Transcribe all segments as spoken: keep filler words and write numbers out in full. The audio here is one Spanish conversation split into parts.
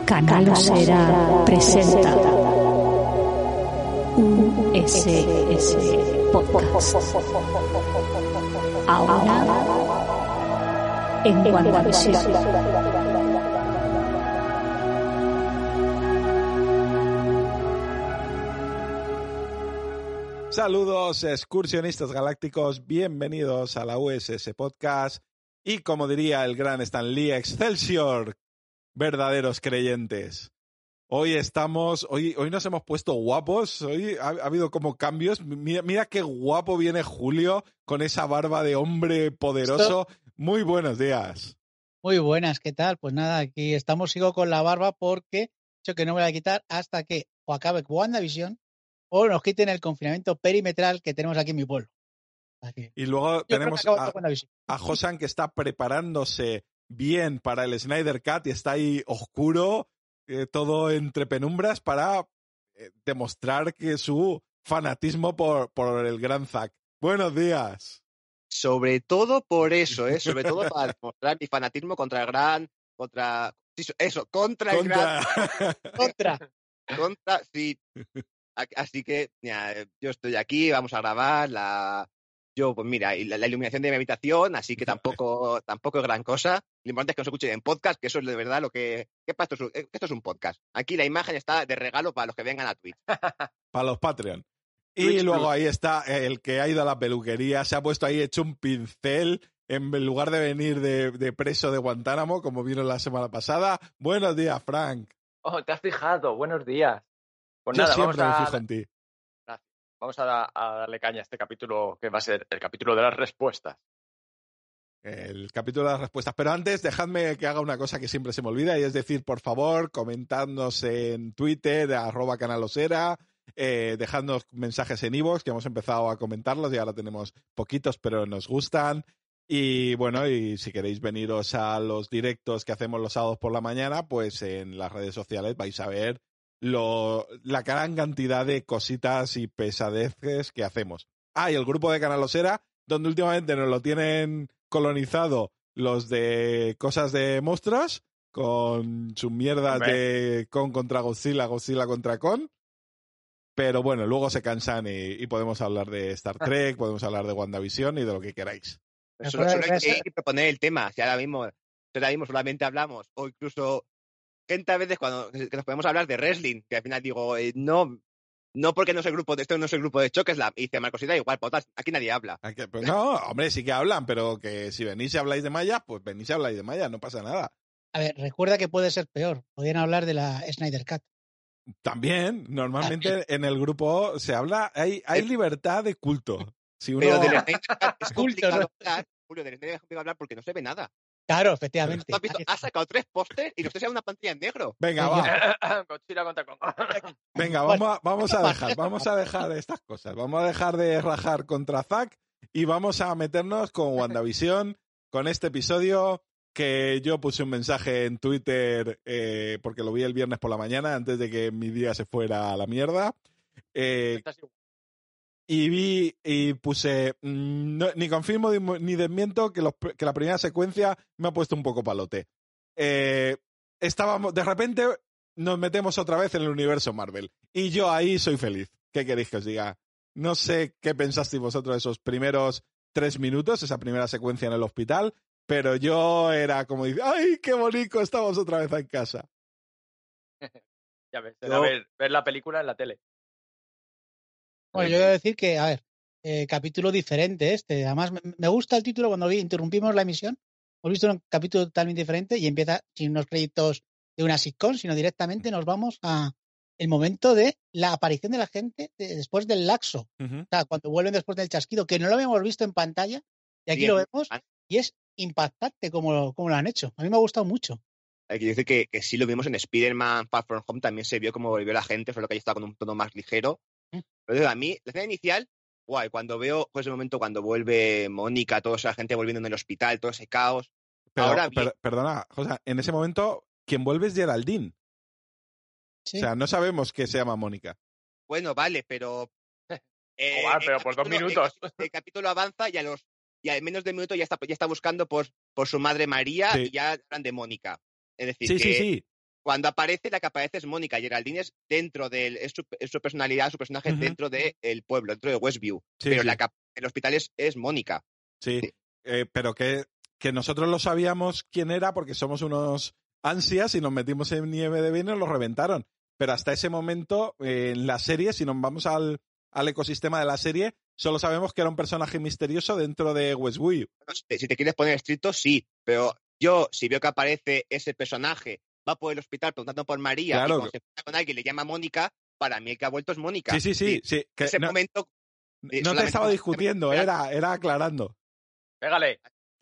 Canal Osera presenta U S S Podcast. Ahora en WandaVision. Saludos, excursionistas galácticos, bienvenidos a la U S S Podcast y, como diría el gran Stan Lee, Excelsior, verdaderos creyentes. Hoy estamos, hoy, hoy nos hemos puesto guapos, hoy ha, ha habido como cambios. Mira, mira qué guapo viene Julio con esa barba de hombre poderoso. Muy buenos días. Muy buenas, ¿qué tal? Pues nada, aquí estamos, sigo con la barba porque he dicho que no me la voy a quitar hasta que o acabe WandaVision o nos quiten el confinamiento perimetral que tenemos aquí en mi pueblo. Aquí. Y luego tenemos a, a Josan, que está preparándose bien para el Snyder Cut y está ahí oscuro, eh, todo entre penumbras, para eh, demostrar que su fanatismo por, por el gran Zack. Buenos días. Sobre todo por eso, ¿eh? Sobre todo para demostrar mi fanatismo contra el gran, contra, eso, contra el contra. gran, contra, contra, sí. Así que ya, yo estoy aquí, vamos a grabar la, yo pues mira, la, la iluminación de mi habitación, así que tampoco, tampoco es gran cosa. Lo importante es que nos escuchen en podcast, que eso es de verdad lo que, que esto es un, esto es un podcast. Aquí la imagen está de regalo para los que vengan a Twitch. Para los Patreon. Y luego ahí está el que ha ido a la peluquería, se ha puesto ahí hecho un pincel en lugar de venir de, de preso de Guantánamo, como vino la semana pasada. Buenos días, Frank. Oh, te has fijado. Buenos días. Pues Yo nada, siempre vamos a... me fijo en ti. Gracias. Vamos a, da- a darle caña a este capítulo que va a ser el capítulo de las respuestas. El capítulo de las respuestas. Pero antes, dejadme que haga una cosa que siempre se me olvida, y es decir, por favor, comentadnos en Twitter, arroba canalosera, eh, dejadnos mensajes en iVoox, que hemos empezado a comentarlos y ahora tenemos poquitos, pero nos gustan. Y bueno, y si queréis veniros a los directos que hacemos los sábados por la mañana, pues en las redes sociales vais a ver Lo, la gran cantidad de cositas y pesadeces que hacemos. Ah, y el grupo de Canalosera, donde últimamente nos lo tienen colonizado los de cosas de monstruos, con sus mierdas de Kong contra Godzilla, Godzilla contra Kong. Pero bueno, luego se cansan y, y podemos hablar de Star Trek, podemos hablar de WandaVision y de lo que queráis. Solo, solo hay que proponer el tema. Si ahora mismo, si ahora mismo solamente hablamos, o incluso gente a veces cuando que nos podemos hablar de wrestling, que al final digo, eh, no, no porque no es el grupo de esto, no es el grupo de Chokeslam, y dice Marcos, y da igual, potas, aquí nadie habla. Aquí, pues no, hombre, sí que hablan, pero que si venís y habláis de Maya, pues venís y habláis de Maya, no pasa nada. A ver, recuerda que puede ser peor. Podrían hablar de la Snyder Cut. También, normalmente ¿También? en el grupo se habla, hay, hay libertad de culto. Si uno... Pero del Snyder Cut es complicado culto, ¿no? hablar, Julio, del Snyder Cut es complicado hablar porque no se ve nada. Claro, efectivamente. ¿Has visto? Ha sacado tres pósters y los tres en una pantalla en negro. Venga, va. Godzilla contra Kong. Venga, vamos a, vamos a dejar, vamos a dejar estas cosas. Vamos a dejar de rajar contra Zack y vamos a meternos con WandaVision, con este episodio que yo puse un mensaje en Twitter eh, porque lo vi el viernes por la mañana antes de que mi día se fuera a la mierda. Eh, Y vi y puse, mmm, no, ni confirmo ni desmiento que, los, que la primera secuencia me ha puesto un poco palote. Eh, estábamos, de repente nos metemos otra vez en el universo Marvel. Y yo ahí soy feliz. ¿Qué queréis que os diga? No sé qué pensasteis vosotros de esos primeros tres minutos, esa primera secuencia en el hospital, pero yo era como, ¡ay, qué bonito! Estamos otra vez en casa. Ya ves, era ver, ver la película en la tele. Bueno, yo voy a decir que, a ver, eh, capítulo diferente este. Además, me, me gusta el título cuando vi, interrumpimos la emisión. Hemos visto un capítulo totalmente diferente y empieza sin unos créditos de una sitcom, sino directamente nos vamos a el momento de la aparición de la gente de, después del laxo. Uh-huh. O sea, cuando vuelven después del chasquido, que no lo habíamos visto en pantalla y aquí sí, lo vemos y es impactante como, como lo han hecho. A mí me ha gustado mucho. Hay que decir que, que sí lo vimos en Spider-Man Far From Home, también se vio como volvió la gente, solo que ahí estaba con un tono más ligero. Pero a mí, la escena inicial, guay, cuando veo, pues el momento cuando vuelve Mónica, toda esa gente volviendo en el hospital, todo ese caos. Pero, Ahora per, perdona, José, en ese momento, quien vuelve es Geraldine. Sí. O sea, no sabemos que se llama Mónica. Bueno, vale, pero... Eh, oh, vale, pero por dos minutos. El, el capítulo avanza y a los y a menos de un minuto ya está, ya está buscando por, por su madre María sí. y ya hablan de Mónica. Es decir, sí, que, sí, sí. cuando aparece, la que aparece es Mónica. Geraldine es dentro del. Es su, es su personalidad, su personaje Ujú. dentro del pueblo, dentro de Westview. Sí, pero sí. la que aparece en el hospital es, es Mónica. Sí, Sí. eh, pero que, que nosotros lo sabíamos quién era porque somos unos ansias y nos metimos en nieve de vino y los reventaron. Pero hasta ese momento, eh, en la serie, si nos vamos al, al ecosistema de la serie, solo sabemos que era un personaje misterioso dentro de Westview. Bueno, si te- si te quieres poner estricto, sí. Pero yo, si veo que aparece ese personaje, va por el hospital preguntando por María Claro. y cuando se encuentra con alguien le llama Mónica, para mí el que ha vuelto es Mónica. Sí, sí, sí. sí que ese no, momento. eh, no te solamente- estaba discutiendo, era, era aclarando. Pégale.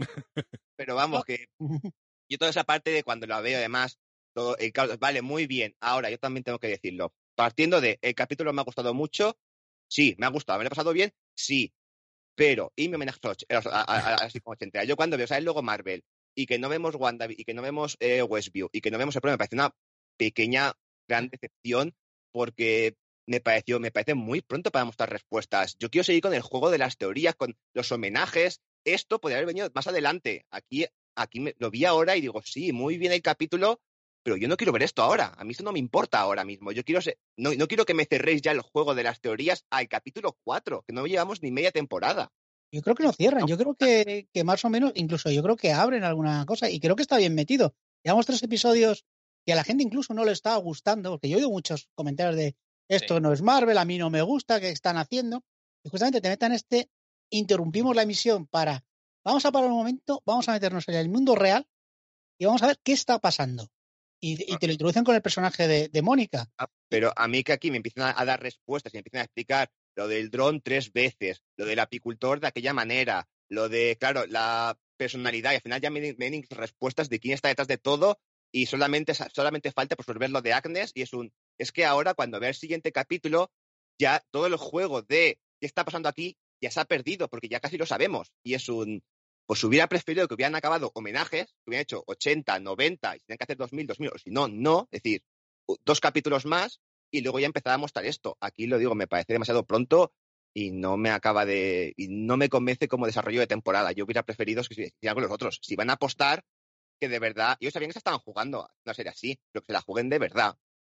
Pero vamos, que yo toda esa parte de cuando la veo, además, todo el caos, vale, muy bien. Ahora, yo también tengo que decirlo. Partiendo de, el capítulo me ha gustado mucho, sí, me ha gustado, me lo he pasado bien, sí. Pero, y mi homenaje a, a, a, así como ochenta. Yo cuando veo, ¿sabes? Luego Marvel, y que no vemos Wanda, y que no vemos eh, Westview, y que no vemos el problema, me parece una pequeña, gran decepción, porque me pareció, me parece muy pronto para mostrar respuestas. Yo quiero seguir con el juego de las teorías, con los homenajes. Esto podría haber venido más adelante. Aquí, aquí me, lo vi ahora y digo, sí, muy bien el capítulo, pero yo no quiero ver esto ahora. A mí esto no me importa ahora mismo. Yo quiero ser, no, no quiero que me cerréis ya el juego de las teorías al capítulo cuatro, que no llevamos ni media temporada. Yo creo que lo cierran, yo creo que, que más o menos, incluso yo creo que abren alguna cosa y creo que está bien metido. Llevamos tres episodios y a la gente incluso no le está gustando, porque yo he oído muchos comentarios de esto Sí. no es Marvel, a mí no me gusta, ¿qué están haciendo? Y justamente te metan este, interrumpimos la emisión para, vamos a parar un momento, vamos a meternos en el mundo real y vamos a ver qué está pasando. Y, y te lo introducen con el personaje de, de Mónica. Ah, pero a mí que aquí me empiezan a, a dar respuestas y me empiezan a explicar lo del dron tres veces, lo del apicultor de aquella manera, lo de, claro, la personalidad, y al final ya me vienen respuestas de quién está detrás de todo y solamente, solamente falta por ver lo de Agnes y es un, es que ahora cuando vea el siguiente capítulo ya todo el juego de qué está pasando aquí ya se ha perdido porque ya casi lo sabemos y es un, pues hubiera preferido que hubieran acabado homenajes, que hubieran hecho ochenta, noventa y si tenían que hacer dos mil, dos mil, o si no, no, es decir, dos capítulos más y luego ya empezar a mostrar esto. Aquí lo digo, me parece demasiado pronto y no me acaba de, y no me convence como desarrollo de temporada. Yo hubiera preferido que se hicieran con los otros. Si van a apostar, que de verdad, ellos sabían que se estaban jugando, no sería así, pero que se la juguen de verdad.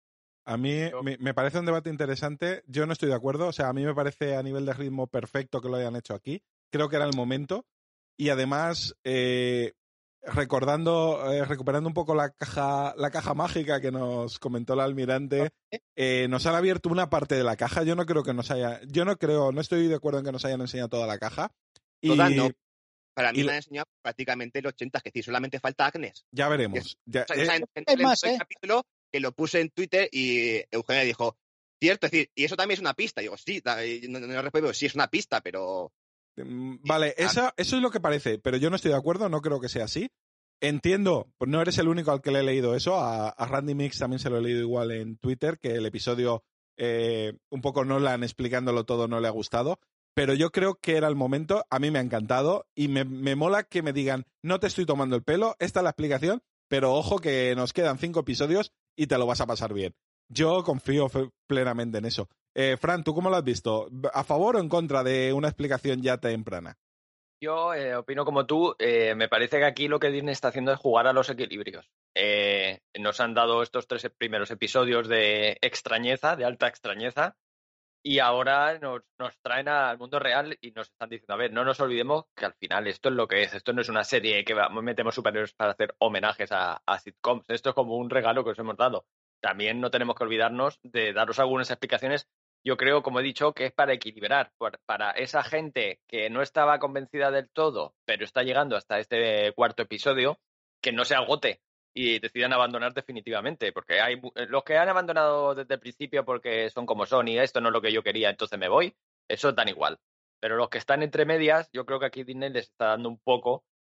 A mí Yo- me, me parece un debate interesante. Yo no estoy de acuerdo. O sea, a mí me parece a nivel de ritmo perfecto que lo hayan hecho aquí. Creo que era el momento. Y además, eh, recordando, eh, recuperando un poco la caja, la caja mágica que nos comentó el almirante, eh, nos han abierto una parte de la caja. Yo no creo que nos haya, yo no creo, no estoy de acuerdo en que nos hayan enseñado toda la caja. Y Toda no. Para mí y me lo- han enseñado prácticamente el ochenta, es decir, solamente falta Agnes. ya veremos. Ya- O sea, eh, o sea, en, en- Es en más, el ¿eh? capítulo que lo puse en Twitter y Eugenia dijo, cierto, es decir, y eso también es una pista. Digo, sí, da- y no, no, no respondo, sí es una pista, pero Mm, Vale, eso, eso es lo que parece, pero yo no estoy de acuerdo, no creo que sea así. Entiendo, pues no eres el único al que le he leído eso, a, a Randy Mix también se lo he leído igual en Twitter, que el episodio eh, un poco Nolan explicándolo todo no le ha gustado, pero yo creo que era el momento, a mí me ha encantado y me, me mola que me digan, no te estoy tomando el pelo, esta es la explicación, pero ojo que nos quedan cinco episodios y te lo vas a pasar bien. Yo confío fe- plenamente en eso. Eh, Fran, ¿tú cómo lo has visto? ¿A favor o en contra de una explicación ya temprana? Yo eh, opino como tú, eh, me parece que aquí lo que Disney está haciendo es jugar a los equilibrios. Eh, nos han dado estos tres primeros episodios de extrañeza, de alta extrañeza, y ahora nos, nos traen al mundo real y nos están diciendo, a ver, no nos olvidemos que al final esto es lo que es, esto no es una serie que va, metemos superhéroes para hacer homenajes a, a sitcoms, esto es como un regalo que os hemos dado. También no tenemos que olvidarnos de daros algunas explicaciones. Yo creo, como he dicho, que es para equilibrar, para esa gente que no estaba convencida del todo, pero está llegando hasta este cuarto episodio, que no se agote y decidan abandonar definitivamente, porque hay los que han abandonado desde el principio porque son como son y esto no es lo que yo quería, entonces me voy, eso dan igual. Pero los que están entre medias, yo creo que aquí Disney les está dando un poco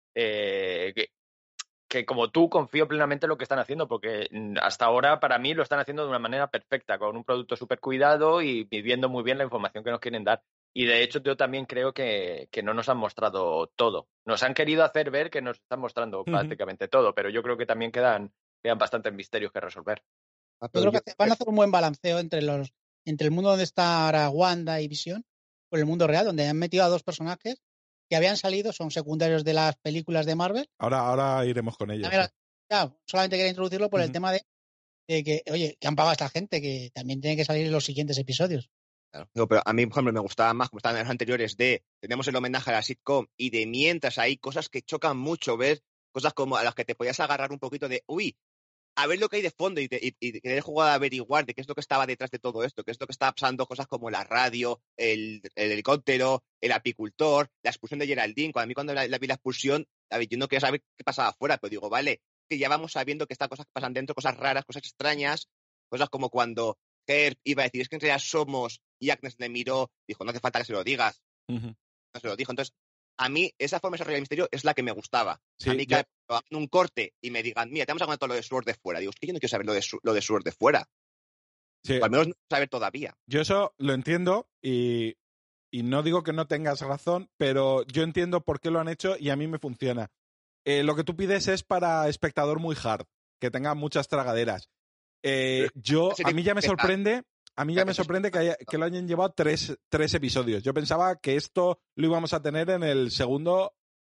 eh, que, que como tú confío plenamente en lo que están haciendo, porque hasta ahora para mí lo están haciendo de una manera perfecta, con un producto súper cuidado y viviendo muy bien la información que nos quieren dar. Y de hecho yo también creo que, que no nos han mostrado todo. Nos han querido hacer ver que nos están mostrando Ujú. prácticamente todo, pero yo creo que también quedan, quedan bastantes misterios que resolver. Ah, Yo pero creo que yo- van a hacer un buen balanceo entre los entre el mundo donde está ahora Wanda y Visión con el mundo real, donde han metido a dos personajes que habían salido, son secundarios de las películas de Marvel. Ahora, ahora iremos con ellos. Ya, mira, ya, solamente quería introducirlo por el Ujú. tema de de que, oye, que han pagado a esta gente, que también tienen que salir en los siguientes episodios. Claro. Digo, pero a mí, por ejemplo, me gustaba más, como estaban en los anteriores, de tenemos el homenaje a la sitcom y de mientras hay cosas que chocan mucho, ver cosas como a las que te podías agarrar un poquito de, uy, a ver lo que hay de fondo y, te, y, y querer jugar a averiguar de qué es lo que estaba detrás de todo esto, qué es lo que estaba pasando, cosas como la radio, el, el helicóptero, el apicultor, la expulsión de Geraldine. Cuando a mí cuando la, la vi la expulsión, a ver, yo no quería saber qué pasaba afuera, pero digo, vale, que ya vamos sabiendo que estas cosas que pasan dentro, cosas raras, cosas extrañas, cosas como cuando Herb iba a decir, es que en realidad somos, y Agnes le miró, dijo, no hace falta que se lo digas. Uh-huh. No se lo dijo. Entonces, a mí, esa forma de desarrollar el misterio es la que me gustaba. Sí, a mí yo... que hagan un corte y me digan, mira, te vamos a contar todo lo de Sword de fuera. Digo, es que yo no quiero saber lo de, su- lo de Sword de fuera. Sí. O al menos no saber todavía. Yo eso lo entiendo y, y no digo que no tengas razón, pero yo entiendo por qué lo han hecho y a mí me funciona. Eh, lo que tú pides es para espectador muy hard, que tenga muchas tragaderas. Eh, yo, a mí ya me sorprende... A mí ya me sorprende que, haya, que lo hayan llevado tres, tres episodios. Yo pensaba que esto lo íbamos a tener en el segundo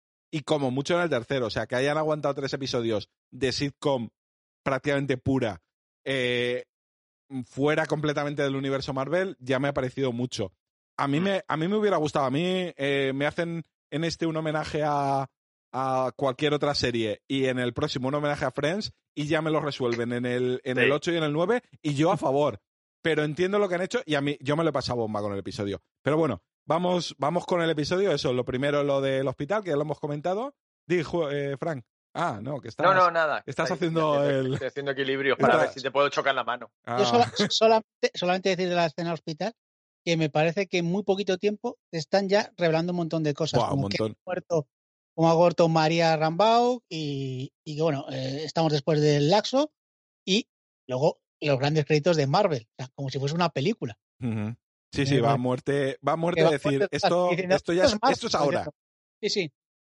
y como mucho en el tercero. O sea, que hayan aguantado tres episodios de sitcom prácticamente pura, eh, fuera completamente del universo Marvel, ya me ha parecido mucho. A mí me, a mí me hubiera gustado. A mí eh, me hacen en este un homenaje a, a cualquier otra serie y en el próximo un homenaje a Friends y ya me lo resuelven en el, en sí. el ocho y en el nueve y yo a favor. Pero entiendo lo que han hecho y a mí yo me lo he pasado bomba con el episodio. Pero bueno, vamos, vamos con el episodio. Eso, lo primero lo del hospital, que ya lo hemos comentado. Dijo, eh, Frank. Ah, no, que estás... No, no, nada. Estás haciendo, haciendo el... Estoy haciendo equilibrio para Está... ver si te puedo chocar la mano. Ah. Yo sola, solamente, solamente decir de la escena del hospital que me parece que en muy poquito tiempo están ya revelando un montón de cosas. Wow, como, un montón. Que ha muerto, como ha muerto María Rambeau y, y que bueno, eh, estamos después del Laxo y luego los grandes créditos de Marvel, o sea, como si fuese una película. Uh-huh. Sí, sí, va a muerte, va a muerte va decir, muerte, esto, diciendo, esto ya es, es más, esto es ahora. Sí, sí.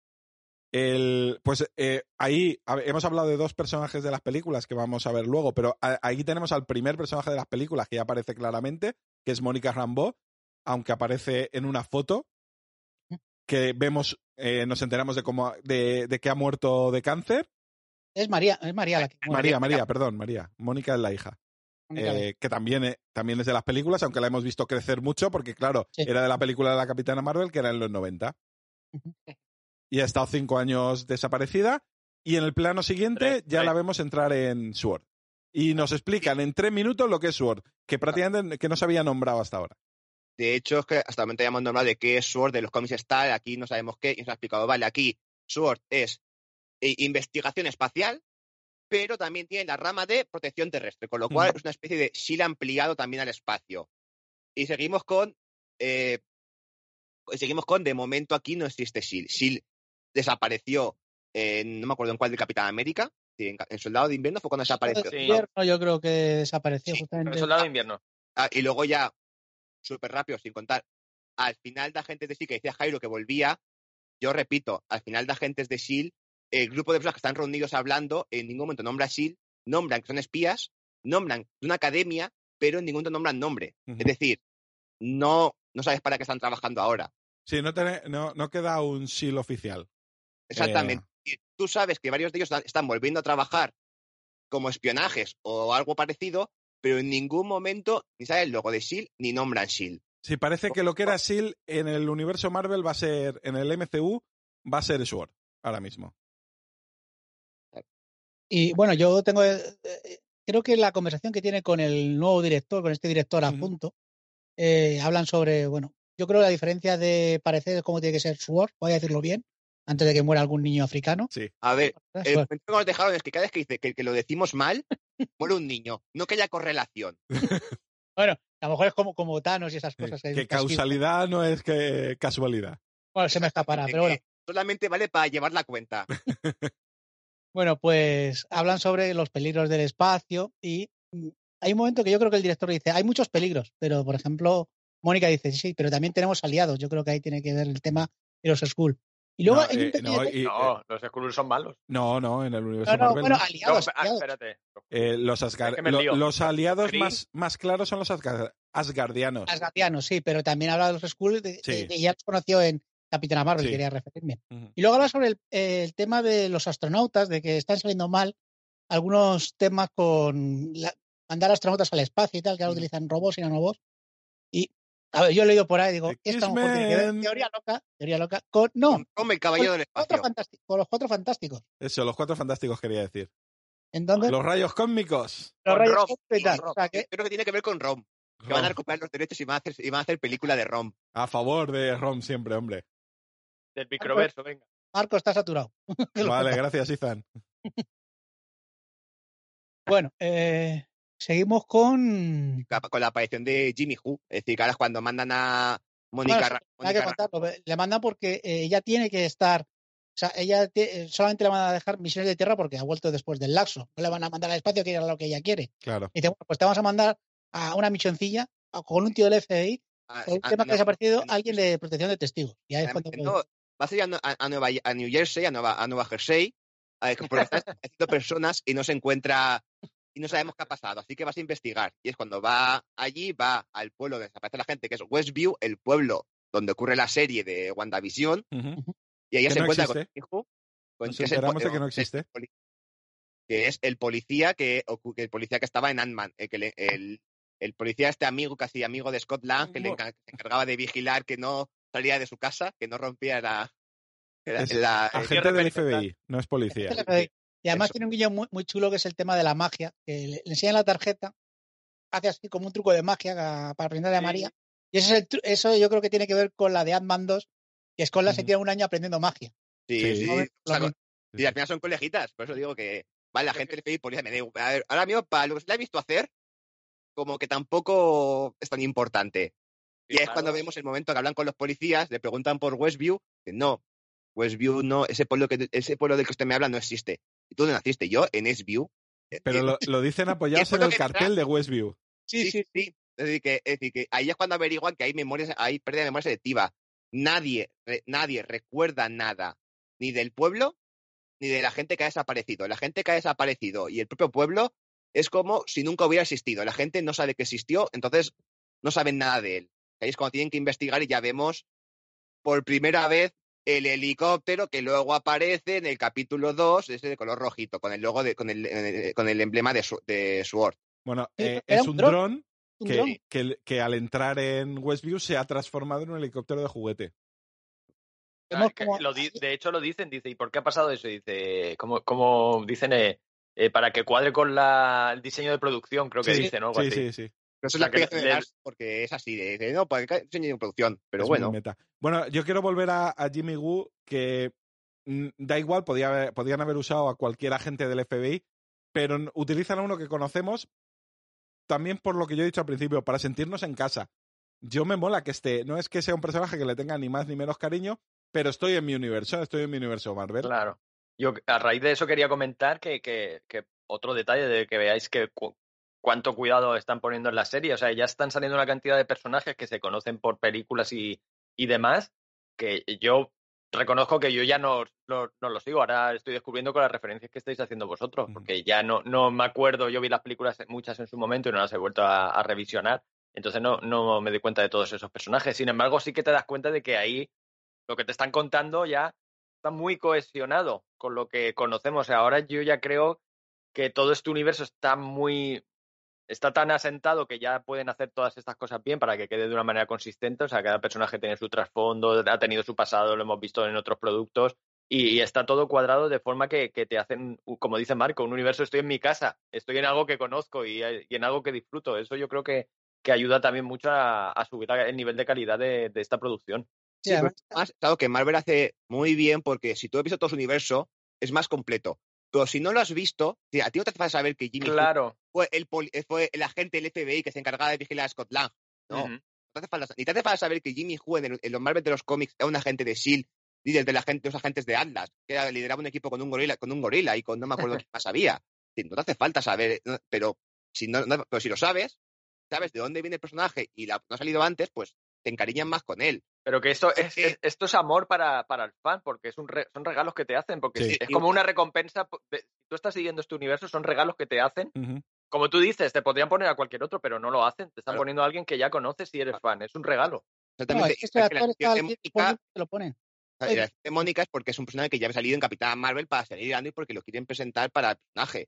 El, pues eh, ahí a ver, hemos hablado de dos personajes de las películas que vamos a ver luego, pero a, ahí tenemos al primer personaje de las películas que ya aparece claramente, que es Mónica Rambeau, aunque aparece en una foto que vemos, eh, nos enteramos de cómo de, de que ha muerto de cáncer. Es María, es María la que muere. María, María, perdón, María. Mónica es la hija. Eh, que también, eh, también es de las películas, aunque la hemos visto crecer mucho, porque claro, sí. era de la película de la Capitana Marvel, que era en los noventa. Uh-huh. Y ha estado cinco años desaparecida. Y en el plano siguiente right, ya right. la vemos entrar en Sword. Y nos explican en tres minutos lo que es Sword, que prácticamente que no se había nombrado hasta ahora. De hecho, es que hasta el momento ya hemos nombrado de qué es Sword, de los cómics está, aquí no sabemos qué, y nos ha explicado, vale, aquí Sword es investigación espacial, pero también tiene la rama de protección terrestre, con lo cual mm. es una especie de S H I E L D ampliado también al espacio. Y seguimos con, eh, seguimos con, de momento aquí no existe S H I E L D. S H I E L D desapareció, en, no me acuerdo en cuál de Capitán América, en, en Soldado de Invierno fue cuando desapareció. Sí. Invierno, yo creo que desapareció sí, justamente. En Soldado de Invierno. Ah, y luego ya, súper rápido, sin contar, al final de Agentes de S H I E L D, que decía Jairo que volvía, yo repito, al final de Agentes de S H I E L D, el grupo de personas que están reunidos hablando, en ningún momento nombra S H I E L D, nombran que son espías, nombran una academia, pero en ningún momento nombran nombre. Uh-huh. Es decir, no, no sabes para qué están trabajando ahora. Sí, no, te, no, no queda un S H I E L D oficial. Exactamente. Eh... Tú sabes que varios de ellos están volviendo a trabajar como espionajes o algo parecido, pero en ningún momento ni sabe el logo de S H I E L D ni nombran S H I E L D. Sí, parece que lo que era S H I E L D en el universo Marvel va a ser, en el M C U, va a ser Sword, ahora mismo. Y bueno, yo tengo, eh, creo que la conversación que tiene con el nuevo director, con este director adjunto, uh-huh. eh, hablan sobre, bueno, yo creo la diferencia de parecer es cómo tiene que ser Sword, voy a decirlo bien, antes de que muera algún niño africano. Sí. A ver, el momento que nos dejaron es que cada vez que dice que, que lo decimos mal, muere un niño, no que haya correlación. Bueno, a lo mejor es como, como Thanos y esas cosas. Que, que causalidad no es que casualidad. Bueno, se me escapará, pero bueno. Solamente vale para llevar la cuenta. Bueno, pues hablan sobre los peligros del espacio y hay un momento que yo creo que el director dice, hay muchos peligros, pero por ejemplo, Mónica dice, sí, pero también tenemos aliados. Yo creo que ahí tiene que ver el tema de los Skrull. Y luego no, hay un eh, no, y, no eh, los Skrull son malos. No, no, en el universo no, no, Marvel. Bueno, aliados. No, aliados. espérate. Eh, los, Asgard, es que lo, los aliados más, más claros son los Asgard, Asgardianos. Asgardianos, sí, pero también habla de los Skrull, de, sí. de, de, ya los conoció en Capitana Marvel, sí. quería referirme. Uh-huh. Y luego habla sobre el, eh, el tema de los astronautas, de que están saliendo mal algunos temas con la, mandar astronautas al espacio y tal, que ahora Mm. utilizan robots y nanobots. Y, a ver, yo he leído por ahí, digo, esto a lo mejor tiene que ver, X-Men. teoría loca, teoría loca, con, no, Con, con el caballero con del los, cuatro espacio. fantásticos, con los cuatro fantásticos. Eso, los cuatro fantásticos quería decir. Entonces, Los rayos cósmicos. los con rayos Rom, X y tal. con Rom. O sea, que Yo creo que tiene que ver con ROM. Que van a Rom. recuperar los derechos y van a hacer, y van a hacer película de ROM. A favor de Rom siempre, hombre. Del microverso, venga. Marco está saturado. Que lo Vale, sepa. gracias, Ethan. Bueno, eh, seguimos con... Con la aparición de Jimmy Who. Es decir, que ahora es cuando mandan a Bueno, Mónica sí, Ra- hay que Mónica Ra- contarlo. Le mandan porque eh, ella tiene que estar... O sea, ella te- solamente le van a dejar misiones de tierra porque ha vuelto después del laxo. No le van a mandar al espacio, que era lo que ella quiere. Claro. Y dice, bueno, pues te vamos a mandar a una misioncilla a- con un tío del F B I, a- con un a- tema que no, ha desaparecido, no, alguien de protección de testigos. Y ahí es Además, cuando... no, vas a ir a, Nu- a- a Nueva, a New Jersey, a Nueva, a Nueva Jersey, a- porque están haciendo personas y no se encuentra y no sabemos qué ha pasado, así que vas a investigar. Y es cuando va allí, va al pueblo donde desaparece la gente, que es Westview, el pueblo donde ocurre la serie de WandaVision, Ujú. y ahí Que se no encuentra existe. con su hijo, con- Nos que, es el, enteramos de po- que no el existe. poli- que es el policía que, ocu- que el policía que estaba en Ant-Man, el, que le- el, el policía este amigo, casi amigo de Scott Lang, que le Mo- enca- se encargaba de vigilar que no salía de su casa, que no rompiera la, la- Es la- el- agente del F B I, no es policía. Este le F B I. Y además Eso. tiene un guiño muy, muy chulo que es el tema de la magia, que le, le enseñan la tarjeta, hace así como un truco de magia ca- para aprender a Sí. María. Y eso, es el tru- eso yo creo que tiene que ver con la de Ant-Man dos, que Scott se Ujú. tira un año aprendiendo magia. Sí, Sí. sí. Vamos a ver O sea, lo mismo. y al final son colegitas, por eso digo que, vale, la gente le pide policía, me da igual. A ver, ahora mismo, para lo que se le ha visto hacer, como que tampoco es tan importante. Y es claro. cuando vemos el momento que hablan con los policías, le preguntan por Westview, que no, Westview no, ese pueblo, que, ese pueblo del que usted me habla no existe. ¿Y tú dónde naciste? Yo, en Eastview. Pero lo, lo dicen apoyados Y en es el lo que cartel de Westview. Sí, sí, sí. Es decir, que, es decir, que ahí es cuando averiguan que hay memorias, hay pérdida de memoria selectiva. Nadie, re- nadie recuerda nada, ni del pueblo, ni de la gente que ha desaparecido. La gente que ha desaparecido y el propio pueblo es como si nunca hubiera existido. La gente no sabe que existió, entonces no saben nada de él. Ahí es cuando tienen que investigar y ya vemos por primera vez el helicóptero que luego aparece en el capítulo dos, ese de color rojito, con el logo de, con el, eh, con el emblema de, su, de Sword. Bueno, Sí, eh, era es un un dron, dron un que, dron. que, que al entrar en Westview se ha transformado en un helicóptero de juguete. Vemos Ah, que como- lo di- de hecho lo dicen, dice, ¿y por qué ha pasado eso? Dice, como, como dicen, eh, eh, para que cuadre con la, el diseño de producción, creo que Sí, dicen, ¿no? Algo sí, así. sí, sí. Pero eso O sea, es la que explicación de le- Lars, porque es así, de, de no, para que diseño de producción. Pero Es bueno, muy meta. Bueno, yo quiero volver a, a Jimmy Woo, que mm, da igual, podía haber- podían haber usado a cualquier agente del F B I, pero n- utilizan a uno que conocemos también por lo que yo he dicho al principio, para sentirnos en casa. Yo me mola que esté, no es que sea un personaje que le tenga ni más ni menos cariño, pero estoy en mi universo, estoy en mi universo Marvel. Claro. Yo a raíz de eso quería comentar que, que, que otro detalle de que veáis que cu- cuánto cuidado están poniendo en la serie. O sea, ya están saliendo una cantidad de personajes que se conocen por películas y, y demás, que yo reconozco que yo ya no, no, no lo sigo. Ahora estoy descubriendo con las referencias que estáis haciendo vosotros, Ujú. porque ya no, no me acuerdo. Yo vi las películas muchas en su momento y no las he vuelto a, a revisionar. Entonces no, no me doy cuenta de todos esos personajes. Sin embargo, sí que te das cuenta de que ahí lo que te están contando ya está muy cohesionado con lo que conocemos. Ahora yo ya creo que todo este universo está muy está tan asentado que ya pueden hacer todas estas cosas bien para que quede de una manera consistente. O sea, cada personaje tiene su trasfondo, ha tenido su pasado, lo hemos visto en otros productos y, y está todo cuadrado de forma que, que te hacen, como dice Marco, un universo, estoy en mi casa, estoy en algo que conozco y, y en algo que disfruto. Eso yo creo que, que ayuda también mucho a, a subir el nivel de calidad de, de esta producción. Sí, sí, además- pero además, es algo que Marvel hace muy bien porque si tú has visto todo su universo, es más completo. Pero si no lo has visto, si a ti no te hace falta saber que Jimmy Who Claro. fue el, poli- fue el agente del F B I que se encargaba de vigilar a Scott Lang. No, Ujú. no te hace falta, ni te hace falta saber que Jimmy Who en, el- en los Marvel de los cómics era un agente de S H I E L D, líder de, la gente, de los agentes de Atlas, que era- lideraba un equipo con un gorila, con un gorila y con no me acuerdo qué más había. Sí, no te hace falta saber, no, pero si no, no- pero si lo sabes, sabes de dónde viene el personaje y la, no ha salido antes, pues te encariñas más con él. Pero que esto es, Sí. es- esto es amor para, para el fan, porque es un re- son regalos que te hacen, porque Sí. es como una recompensa. de- si tú estás siguiendo este universo, son regalos que te hacen. Ujú. Como tú dices, te podrían poner a cualquier otro, pero no lo hacen. Te están Claro. poniendo a alguien que ya conoces y eres fan. Es un regalo. no, Exactamente. es que este Igual que la actor está acción de al Mónica- te lo ponen. la acción de Mónica es porque es un personaje que ya había salido en Capitán Marvel para seguir grande y porque lo quieren presentar para el personaje.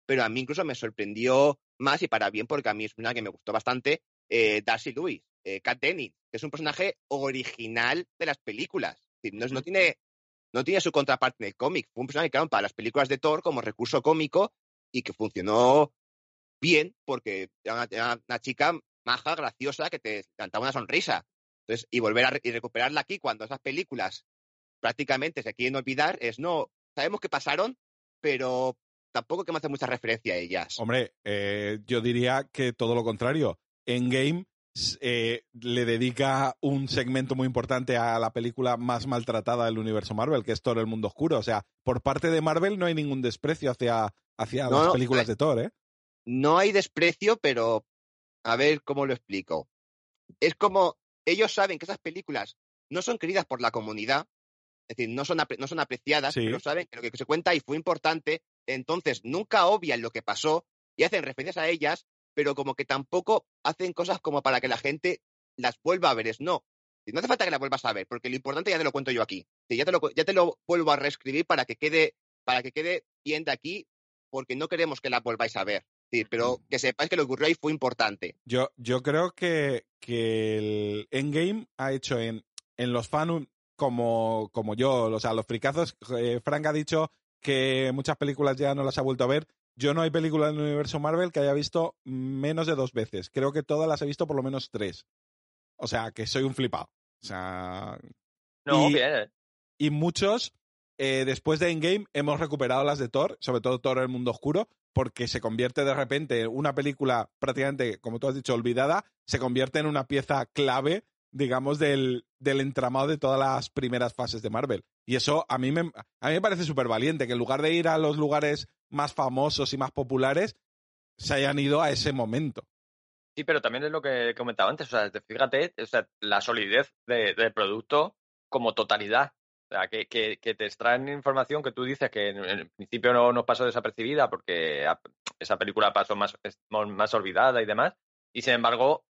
pero a mí incluso me sorprendió más y para bien, porque a mí es una que me gustó bastante, eh, Darcy Lewis, eh, Kat Dennings, que es un personaje original de las películas. Es decir, no, no, tiene, no tiene su contraparte en el cómic. Fue un personaje que crearon para las películas de Thor como recurso cómico y que funcionó bien porque era una, era una chica maja, graciosa, que te cantaba una sonrisa. Entonces, y volver a re- y recuperarla aquí cuando esas películas prácticamente se quieren olvidar, es no, sabemos que pasaron, pero tampoco que me hace mucha referencia a ellas. Hombre, eh, yo diría que todo lo contrario. Endgame eh, le dedica un segmento muy importante a la película más maltratada del universo Marvel, que es Thor: El Mundo Oscuro. O sea, por parte de Marvel no hay ningún desprecio hacia, hacia No, las no, películas eh, de Thor, ¿eh? No hay desprecio, pero a ver cómo lo explico. Es como ellos saben que esas películas no son queridas por la comunidad, es decir, no son, apre- no son apreciadas, Sí. pero saben que lo que se cuenta y fue importante, entonces nunca obvian lo que pasó y hacen referencias a ellas, pero como que tampoco hacen cosas como para que la gente las vuelva a ver. Es no. No hace falta que las vuelvas a ver, porque lo importante ya te lo cuento yo aquí. Sí, Ya te lo, cu- ya te lo vuelvo a reescribir para que quede, para que quede bien de aquí, porque no queremos que las volváis a ver. Sí, pero que sepáis que lo que ocurrió ahí fue importante. Yo, yo creo que, que el Endgame ha hecho en, en los fans como, como yo, o sea, los fricazos. eh, Frank ha dicho que muchas películas ya no las ha vuelto a ver. Yo no hay película del universo Marvel que haya visto menos de dos veces. Creo que todas las he visto por lo menos tres. O sea, que soy un flipado. O sea, No, y, bien. eh. y muchos, eh, después de Endgame, hemos recuperado las de Thor, sobre todo Thor: El Mundo Oscuro, porque se convierte de repente en una película prácticamente, como tú has dicho, olvidada, se convierte en una pieza clave, digamos, del, del entramado de todas las primeras fases de Marvel. Y eso a mí me, a mí me parece súper valiente, que en lugar de ir a los lugares más famosos y más populares, se hayan ido a ese momento. Sí, pero también es lo que comentaba antes. O sea, te- fíjate, o sea, la solidez de- del producto como totalidad. O sea, que, que, que te extraen información que tú dices que en, en principio no nos pasó desapercibida porque a- esa película pasó más, es más olvidada y demás. Y sin embargo,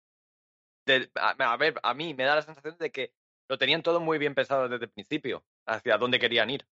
de- a, a ver, a mí me da la sensación de que lo tenían todo muy bien pensado desde el principio, hacia dónde querían ir.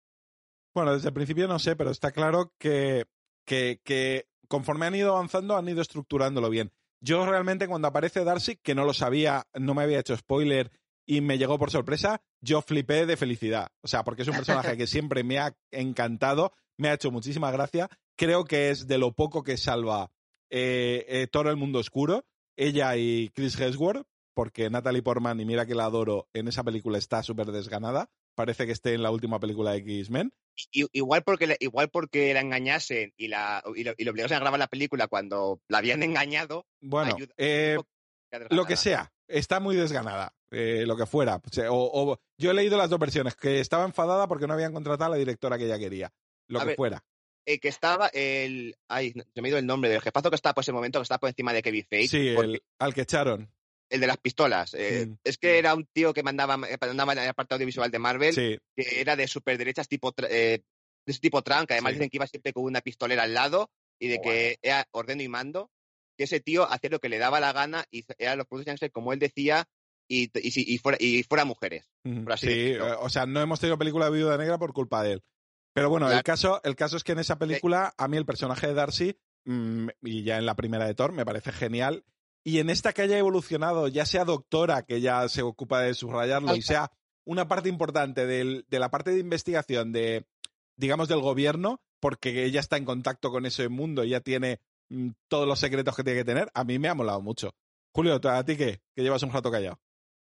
Bueno, desde el principio no sé, pero está claro que, que, que conforme han ido avanzando han ido estructurándolo bien. Yo realmente cuando aparece Darcy, que no lo sabía, no me había hecho spoiler y me llegó por sorpresa, yo flipé de felicidad. O sea, porque es un personaje que siempre me ha encantado, me ha hecho muchísima gracia. Creo que es de lo poco que salva eh, eh, Thor: El Mundo Oscuro, ella y Chris Hemsworth, porque Natalie Portman, y mira que la adoro, en esa película está súper desganada. Parece que esté en la última película de X-Men. I- igual porque le- igual porque la engañasen y la y lo, y lo obligasen a grabar la película cuando la habían engañado, Bueno, ayuda eh, un poco a lo que desganada. sea, está muy desganada, eh, lo que fuera. O, sea, o- o- yo he leído las dos versiones, que estaba enfadada porque no habían contratado a la directora que ella quería. Lo A que ver, fuera. el que estaba el ay, no, se me ha ido el nombre del jefazo que estaba por ese momento, que estaba por encima de Kevin Feige, Sí, porque el, al que echaron. el de las pistolas, eh, Mm, es que era un tío que mandaba, eh, mandaba en la parte audiovisual de Marvel, sí, que era de superderechas tipo tra- eh, de ese tipo Trump, que además sí. dicen que iba siempre con una pistolera al lado y de que era ordeno y mando, que ese tío hacía lo que le daba la gana y eran los productos Youngster como él decía y, y, si- y fuera, y fuera mujeres, Mm, por así sí, decirlo. eh, o sea, no hemos tenido película de Viuda Negra por culpa de él. Pero bueno, el Claro. caso, el caso es que en esa película, a mí el personaje de Darcy, mm, y ya en la primera de Thor, me parece genial. Y en esta que haya evolucionado, ya sea doctora, que ya se ocupa de subrayarlo, y sea una parte importante del- de la parte de investigación de, digamos, del gobierno, porque ella está en contacto con ese mundo y ya tiene mm, todos los secretos que tiene que tener, a mí me ha molado mucho. Julio, ¿a ti qué? Que llevas un rato callado.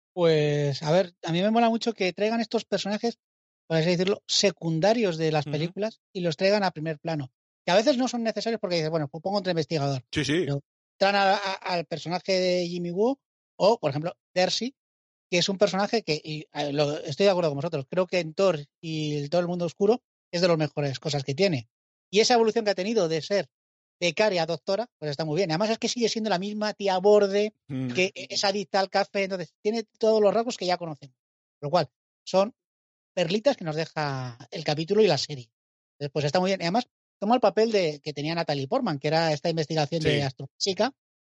Pues, a ver, a mí me mola mucho que traigan estos personajes, por así decirlo, secundarios de las Ujú. películas y los traigan a primer plano. Que a veces no son necesarios porque dices, bueno, pues pongo otro investigador. Sí, sí. Pero traen a- a- al personaje de Jimmy Woo o, por ejemplo, Darcy, que es un personaje que, y, eh, lo- estoy de acuerdo con vosotros, creo que en Thor y el Todo el Mundo Oscuro es de las mejores cosas que tiene. Y esa evolución que ha tenido de ser becaria a doctora, pues está muy bien. Además es que sigue siendo la misma tía borde, Mm. que es adicta al café, entonces tiene todos los rasgos que ya conocemos. Por lo cual, son perlitas que nos deja el capítulo y la serie. Entonces, pues está muy bien. Y además, toma el papel de que tenía Natalie Portman, que era esta investigación Sí. de astrofísica,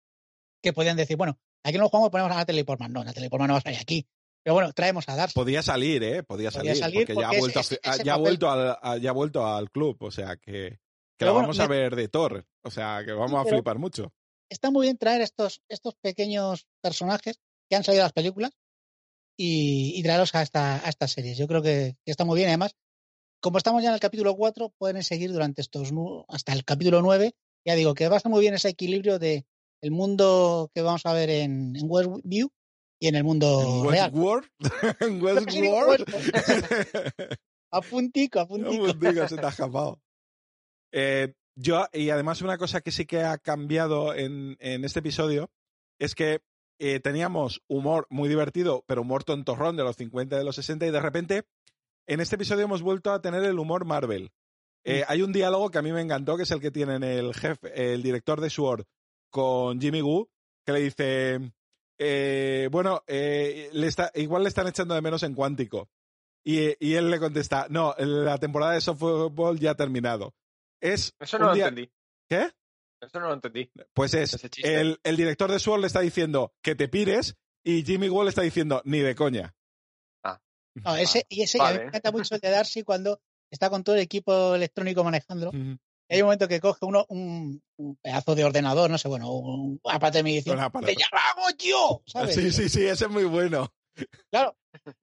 que podían decir, bueno, aquí no lo jugamos, ponemos a Natalie Portman. No, Natalie Portman no va a salir aquí. Pero bueno, traemos a Darcy. Podía salir, ¿eh? Podía salir, Podía salir porque, ya, ha porque es- vuelto, a es- fi- ese ya, ha papel- vuelto al, a- ya ha vuelto al club, o sea que... Que la Pero bueno, vamos me- a ver de Thor. O sea, que vamos Sí, a pero- flipar mucho. está muy bien traer estos, estos pequeños personajes que han salido de las películas y, y traerlos a, esta, a estas series. Yo creo que, que está muy bien. Además, como estamos ya en el capítulo cuatro, pueden seguir durante estos nu- hasta el capítulo nueve. Ya digo que va a estar muy bien ese equilibrio de el mundo que vamos a ver en, en Westview y en el mundo ¿En real. Westworld? ¿En Creo que sí digo Westworld? Westworld. A puntico, a puntico. Un digo, se te ha escapado. Eh, yo, y además una cosa que sí que ha cambiado en, en este episodio es que eh, teníamos humor muy divertido, pero humor tontorrón de los cincuenta y de los sesenta, y de repente en este episodio hemos vuelto a tener el humor Marvel. Eh, Mm. Hay un diálogo que a mí me encantó, que es el que tienen el jefe, el director de SWORD con Jimmy Woo, que le dice, eh, bueno, eh, le está, igual le están echando de menos en Cuántico. Y, y él le contesta, no, la temporada de softball ya ha terminado. Es Eso un no lo día- entendí. ¿Qué? Eso no lo entendí. Pues es, Ese chiste. el, el director de SWORD le está diciendo que te pires y Jimmy Woo le está diciendo, ni de coña. No, ese, y ese, Vale. a mí me encanta mucho el de Darcy cuando está con todo el equipo electrónico manejándolo. Ujú. Y hay un momento que coge uno un, un pedazo de ordenador, no sé, bueno, un aparato de medición. Un aparato. ¡Que ya lo hago yo! ¿Sabes? Sí, sí, sí, ese es muy bueno. Claro.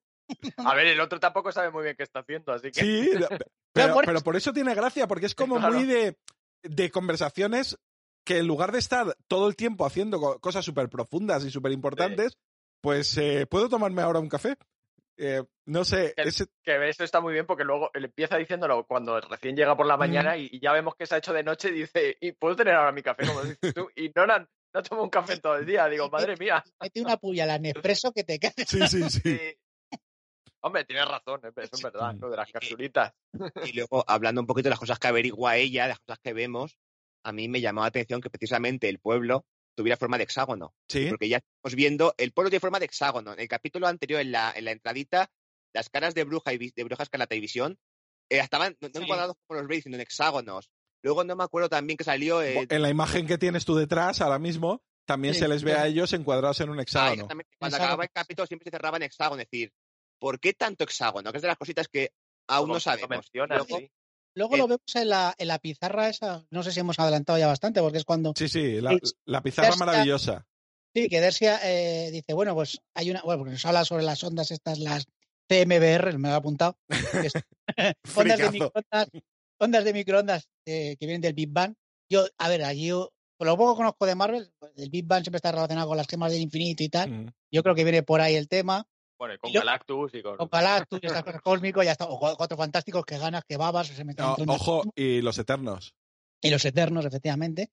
A ver, el otro tampoco sabe muy bien qué está haciendo, así que. Sí, pero, por pero eso- por eso tiene gracia, porque es como Claro. muy de, de conversaciones que en lugar de estar todo el tiempo haciendo co- cosas súper profundas y súper importantes, pues eh, ¿puedo tomarme ahora un café? Eh, no sé, Que- ese- Que eso está muy bien porque luego él empieza diciéndolo cuando recién llega por la mañana y, y ya vemos que se ha hecho de noche y dice, ¿y puedo tener ahora mi café? Como dices tú, y no, no, no tomo un café en todo el día. Digo, madre mía. Mete una puya al Nespresso que te cae. sí, sí, sí. Sí. Hombre, tienes razón, ¿eh? Eso es verdad, lo de las capsulitas. Y luego, hablando un poquito de las cosas que averigua ella, de las cosas que vemos, a mí me llamó la atención que precisamente el pueblo tuviera forma de hexágono. Sí. Porque ya estamos viendo, el pueblo tiene forma de hexágono. En el capítulo anterior, en la, en la entradita, las caras de Bruja y Vi- de Bruja Escarlata y Visión eh, estaban no, no Sí. encuadrados como los veis, sino en hexágonos. Luego no me acuerdo también que salió... eh, En la imagen que tienes tú detrás ahora mismo, también Sí, se les ve sí. a ellos encuadrados en un ah, hexágono. exactamente. Cuando Hexágono. acababa el capítulo siempre se cerraba en hexágono. Es decir, ¿por qué tanto hexágono? Que es de las cositas que aún Como no sabemos. Lo mencionas, Luego, sí. Luego Eh, lo vemos en la, en la pizarra esa, no sé si hemos adelantado ya bastante, porque es cuando Sí, sí, la, Sí. la pizarra Ya está. maravillosa. sí, que Dersia eh, dice, bueno, pues hay una, bueno, porque nos habla sobre las ondas estas, las C M B R, me lo he apuntado, que es- ondas de Fricazo. microondas, ondas de microondas eh, que vienen del Big Bang. Yo, a ver, allí yo, por lo poco que conozco de Marvel, pues, el Big Bang siempre está relacionado con las gemas del infinito y tal. Mm. Yo creo que viene por ahí el tema. Bueno, y con Y lo- Galactus y con. Con Galactus y estas cosas cósmicos, ya está. O Cuatro Fantásticos que ganas, que babas, se meten O- dentro de una- ojo, y los eternos. y los Eternos, efectivamente.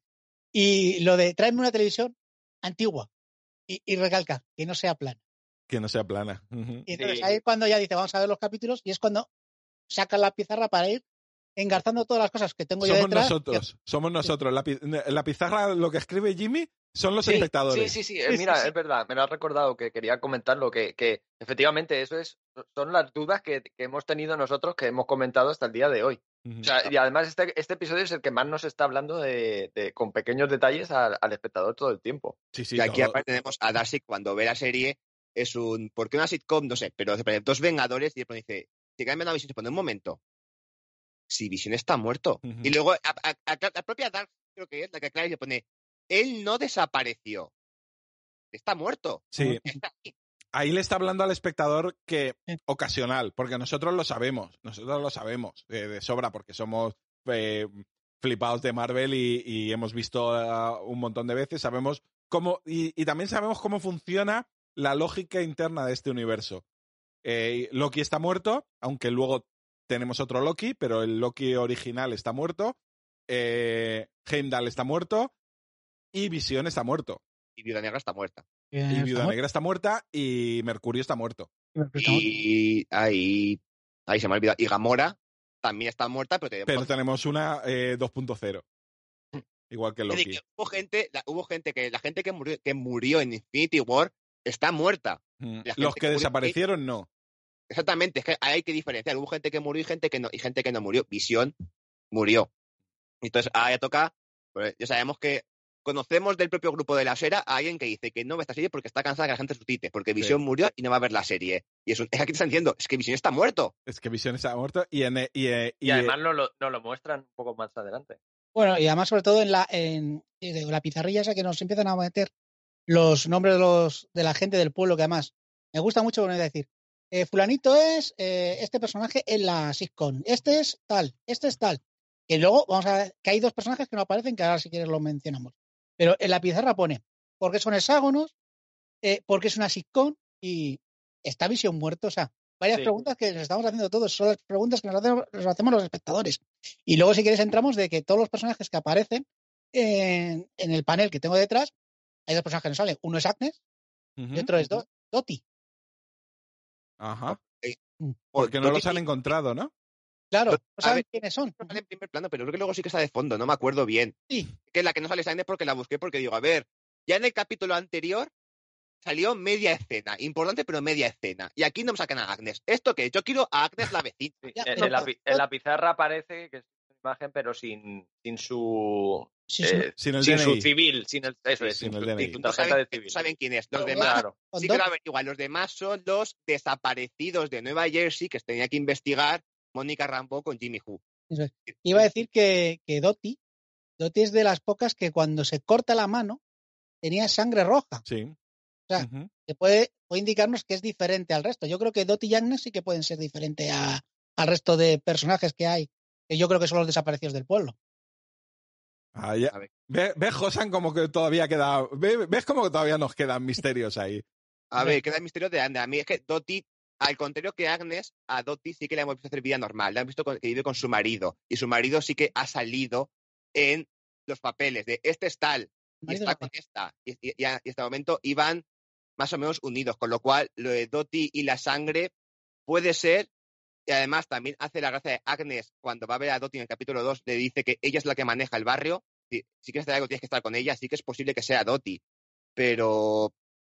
Y lo de traerme una televisión antigua y, y recalca que no sea plana. Que no sea plana. Ujú. Y entonces Sí. ahí es cuando ya dice, vamos a ver los capítulos, y es cuando sacan la pizarra para ir engarzando todas las cosas que tengo yo Somos detrás. nosotros, somos nosotros. La, pi- la pizarra, lo que escribe Jimmy, son los Sí, espectadores. Sí, sí, sí, Sí, eh, mira, sí, sí. es verdad, me lo has recordado que quería comentarlo, que, que efectivamente eso es, son las dudas que, que hemos tenido nosotros, que hemos comentado hasta el día de hoy. Ujú. O sea, y además este, este episodio es el que más nos está hablando de, de- con pequeños detalles al, al espectador todo el tiempo. Sí, sí, y aquí todo. aparte tenemos a Darcy cuando ve la serie, es un... ¿Por qué una sitcom? No sé, pero se pone dos Vengadores y de pronto dice, si cambian a Visión, se pone un momento. Si Visión está muerto. Ujú. Y luego a, a- a- la propia Darcy, creo que es la que aclara y le pone, él no desapareció. Está muerto. Sí. Está aquí. Ahí le está hablando al espectador que Sí. ocasional, porque nosotros lo sabemos, nosotros lo sabemos eh, de sobra, porque somos eh, flipados de Marvel y, y hemos visto uh, un montón de veces, sabemos cómo, y, y también sabemos cómo funciona la lógica interna de este universo. Eh, Loki está muerto, aunque luego tenemos otro Loki, pero el Loki original está muerto, eh, Heimdall está muerto y Visión está muerto. Y Viuda Negra está muerta. Y Viuda Negra está muerta y Mercurio está muerto. Y ahí, ahí se me ha olvidado. Y Gamora también está muerta, pero, te- Pero tenemos una eh, dos punto cero. Igual que Es decir, Loki. que hubo gente, la, hubo gente que la gente que murió, que murió en Infinity War está muerta. Mm. la gente Los que que murió- desaparecieron, no. Exactamente, es que hay que diferenciar. Hubo gente que murió y gente que no, y gente que no murió. Visión murió. Entonces, ahora ya toca, pues, ya sabemos que conocemos del propio grupo de la Sera a alguien que dice que no ve esta serie porque está cansada de que la gente suscite, porque Visión Sí. murió y no va a ver la serie. Y eso, es aquí te están diciendo, es que Visión está muerto. Es que Vision está muerto y en y, y, Y además nos lo, nos lo muestran un poco más adelante. Bueno, y además, sobre todo en la, en, en la pizarrilla esa que nos empiezan a meter los nombres de los de la gente del pueblo, que además me gusta mucho volver a decir, eh, fulanito es eh, este personaje en la sitcom, este es tal, este es tal. Y luego vamos a ver que hay dos personajes que no aparecen, que ahora si quieres los mencionamos. Pero en la pizarra pone, porque son hexágonos, eh, porque es una sitcom y está Visión muerto. O sea, varias Sí. preguntas que nos estamos haciendo todos, son las preguntas que nos hacemos, nos hacemos los espectadores. Y luego, si quieres, entramos de que todos los personajes que aparecen en, en el panel que tengo detrás, hay dos personajes que no salen. Uno es Agnes Ujú. y otro es Do- Dottie. Ajá. Mm. Porque no Dottie los han sí, encontrado, ¿no? Claro, Dot- no a saben ver, quiénes son. no sale en primer plano, pero creo que luego sí que está de fondo, no me acuerdo bien. Sí, Que la que no sale esa es porque la busqué, porque digo, a ver, ya en el capítulo anterior salió media escena, importante pero media escena. Y aquí no me sacan a Agnes. ¿Esto qué? Yo quiero a Agnes la vecina. Sí, Ya, en, no, en la, no, pi- en la pizarra aparece que es una imagen, pero sin, sin su sí, sí. eh, Sin el sin D N su I. civil, sin el, eso Sí, es, sin sin, el su, D N I. sin su No tarjeta saben, de no civil. saben quién es. Los Pero demás Claro. con sí que Dot- lo averiguan. Los demás son los desaparecidos de Nueva Jersey que tenía que investigar Mónica Rambeau con Jimmy Who. eso es. Iba a decir que, que Dottie, Dottie es de las pocas que cuando se corta la mano tenía sangre roja. Sí. O sea, Ujú. que puede, puede indicarnos que es diferente al resto. Yo creo que Dottie y Agnes sí que pueden ser diferentes a- al resto de personajes que hay, que yo creo que son los desaparecidos del pueblo. Ah, ya. A ver. ¿Ves, ves, Josan, como que todavía queda. ¿Ves, ves como que todavía nos quedan misterios ahí? A Sí. ver, queda el misterio de Agnes. A mí es que Dottie, al contrario que Agnes, a Dottie sí que le hemos visto hacer vida normal. Le hemos visto con- que vive con su marido. Y su marido sí que ha salido en los papeles de este es tal y Marido está es con esta. Y, y, y a- y hasta el momento iban más o menos unidos. Con lo cual, lo de Dottie y la sangre puede ser. Y además también hace la gracia de Agnes cuando va a ver a Dottie en el capítulo dos, le dice que ella es la que maneja el barrio. Si, si quieres hacer algo tienes que estar con ella, así que es posible que sea Dottie. Pero